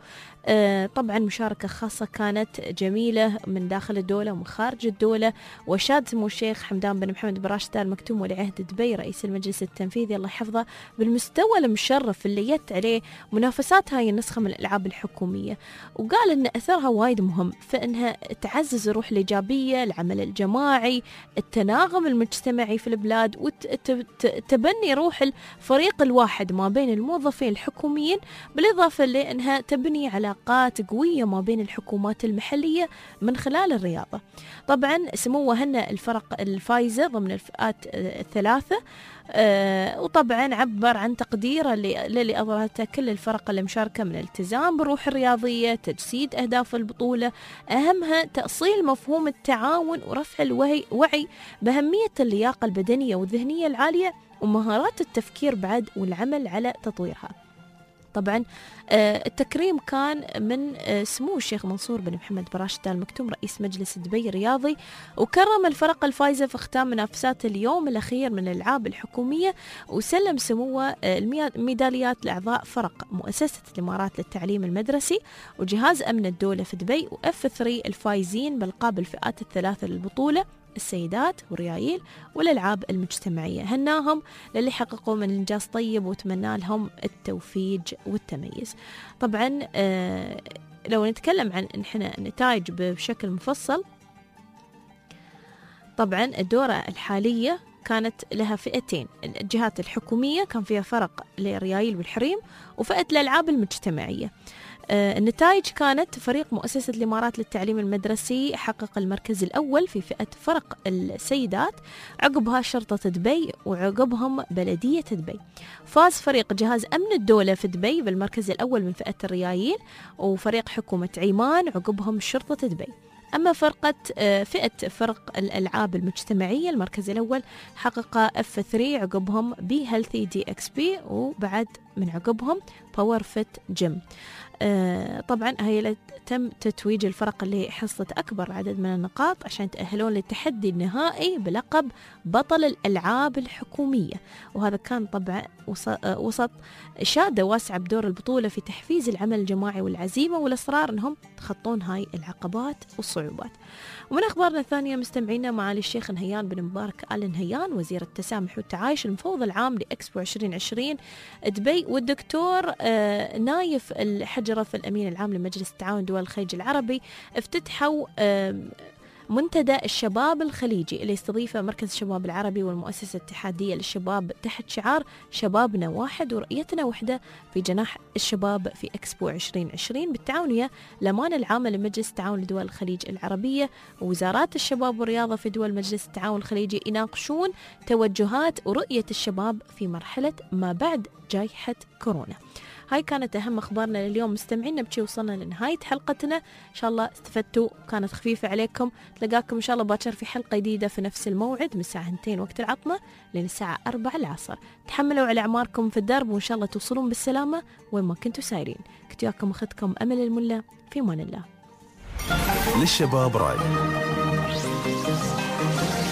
طبعا مشاركة خاصة كانت جميلة من داخل الدولة ومن خارج الدولة. وشاد سمو الشيخ حمدان بن محمد بن راشد آل مكتوم ولي عهد دبي رئيس المجلس التنفيذي الله يحفظه بالمستوى المشرف اللي يت عليه منافسات هاي النسخة من الألعاب الحكومية، وقال أن أثرها وايد مهم في أنها تعزز الروح الإيجابية، العمل الجماعي، التناغم المجتمعي في البلاد، وتبني روح الفريق الواحد ما بين الموظفين الحكوميين، بالإضافة لأنها تبني علاقات قوية ما بين الحكومات المحلية من خلال الرياضة. طبعا سموه هن الفرق الفايزة ضمن الفئات الثلاثة، أه وطبعا عبر عن تقديره للي أظهرته كل الفرق اللي مشاركة من الالتزام بالروح الرياضية، تجسيد أهداف البطولة، أهمها تأصيل مفهوم التعاون ورفع الوعي وعي بأهمية اللياقة البدنية والذهنية العالية ومهارات التفكير بعد والعمل على تطويرها. طبعا التكريم كان من سمو الشيخ منصور بن محمد بن راشد آل مكتوم رئيس مجلس دبي الرياضي، وكرم الفرق الفائزة في ختام منافسات اليوم الأخير من الألعاب الحكومية، وسلم سموه الميداليات لأعضاء فرق مؤسسة الإمارات للتعليم المدرسي وجهاز أمن الدولة في دبي وإف ثلاثة الفائزين بألقاب الفئات الثلاثة للبطولة، السيدات والريايل والألعاب المجتمعية. هناهم للي حققوا من إنجاز طيب وتمنى لهم التوفيق والتميز. طبعا آه لو نتكلم عن إحنا النتائج بشكل مفصل، طبعا الدورة الحالية كانت لها فئتين، الجهات الحكومية كان فيها فرق للريايل والحريم وفئة الألعاب المجتمعية. آه النتائج كانت فريق مؤسسة الإمارات للتعليم المدرسي حقق المركز الأول في فئة فرق السيدات، عقبها شرطة دبي وعقبهم بلدية دبي. فاز فريق جهاز أمن الدولة في دبي بالمركز الأول من فئة الريايل، وفريق حكومة عمان عقبهم شرطة دبي. أما فرقة فئة فرق الألعاب المجتمعية المركز الأول حقق إف ثلاثة عقبهم بي هيلثي دي إكس بي، وبعد من عقبهم باور فيت جيم. آه طبعا هي تم تتويج الفرق اللي حصلت أكبر عدد من النقاط عشان تأهلون للتحدي النهائي بلقب بطل الألعاب الحكومية، وهذا كان طبعا وسط إشادة واسعة بدور البطولة في تحفيز العمل الجماعي والعزيمة والإصرار أنهم تخطون هاي العقبات والصعوبات. ومن أخبارنا الثانية مستمعينا معالي الشيخ نهيان بن مبارك آل نهيان وزير التسامح والتعايش المفوض العام لإكسبو عشرين عشرين دبي، والدكتور آه نايف الحجرف الأمين العام لمجلس التعاون دول الخليج العربي افتتحوا آه منتدى الشباب الخليجي اللي يستضيفه مركز الشباب العربي والمؤسسة الاتحادية للشباب تحت شعار شبابنا واحد ورؤيتنا وحدة في جناح الشباب في إكسبو عشرين عشرين بالتعاونية الأمانة العامة لمجلس التعاون لدول الخليج العربية ووزارات الشباب والرياضة في دول مجلس التعاون الخليجي يناقشون توجهات ورؤية الشباب في مرحلة ما بعد جائحة كورونا. هاي كانت أهم أخبارنا لليوم مستمعينا، بشي وصلنا لنهاية حلقتنا. إن شاء الله استفدتوا، كانت خفيفة عليكم. تلقاكم إن شاء الله باكر في حلقة جديدة في نفس الموعد من الساعة اثنتين وقت العطمة لين الساعة أربعة العصر. تحملوا على أعماركم في الدرب وإن شاء الله توصلون بالسلامة وين ما كنتوا سايرين. كنت وياكم أختكم أمل الملا، في أمان الله. للشباب راي.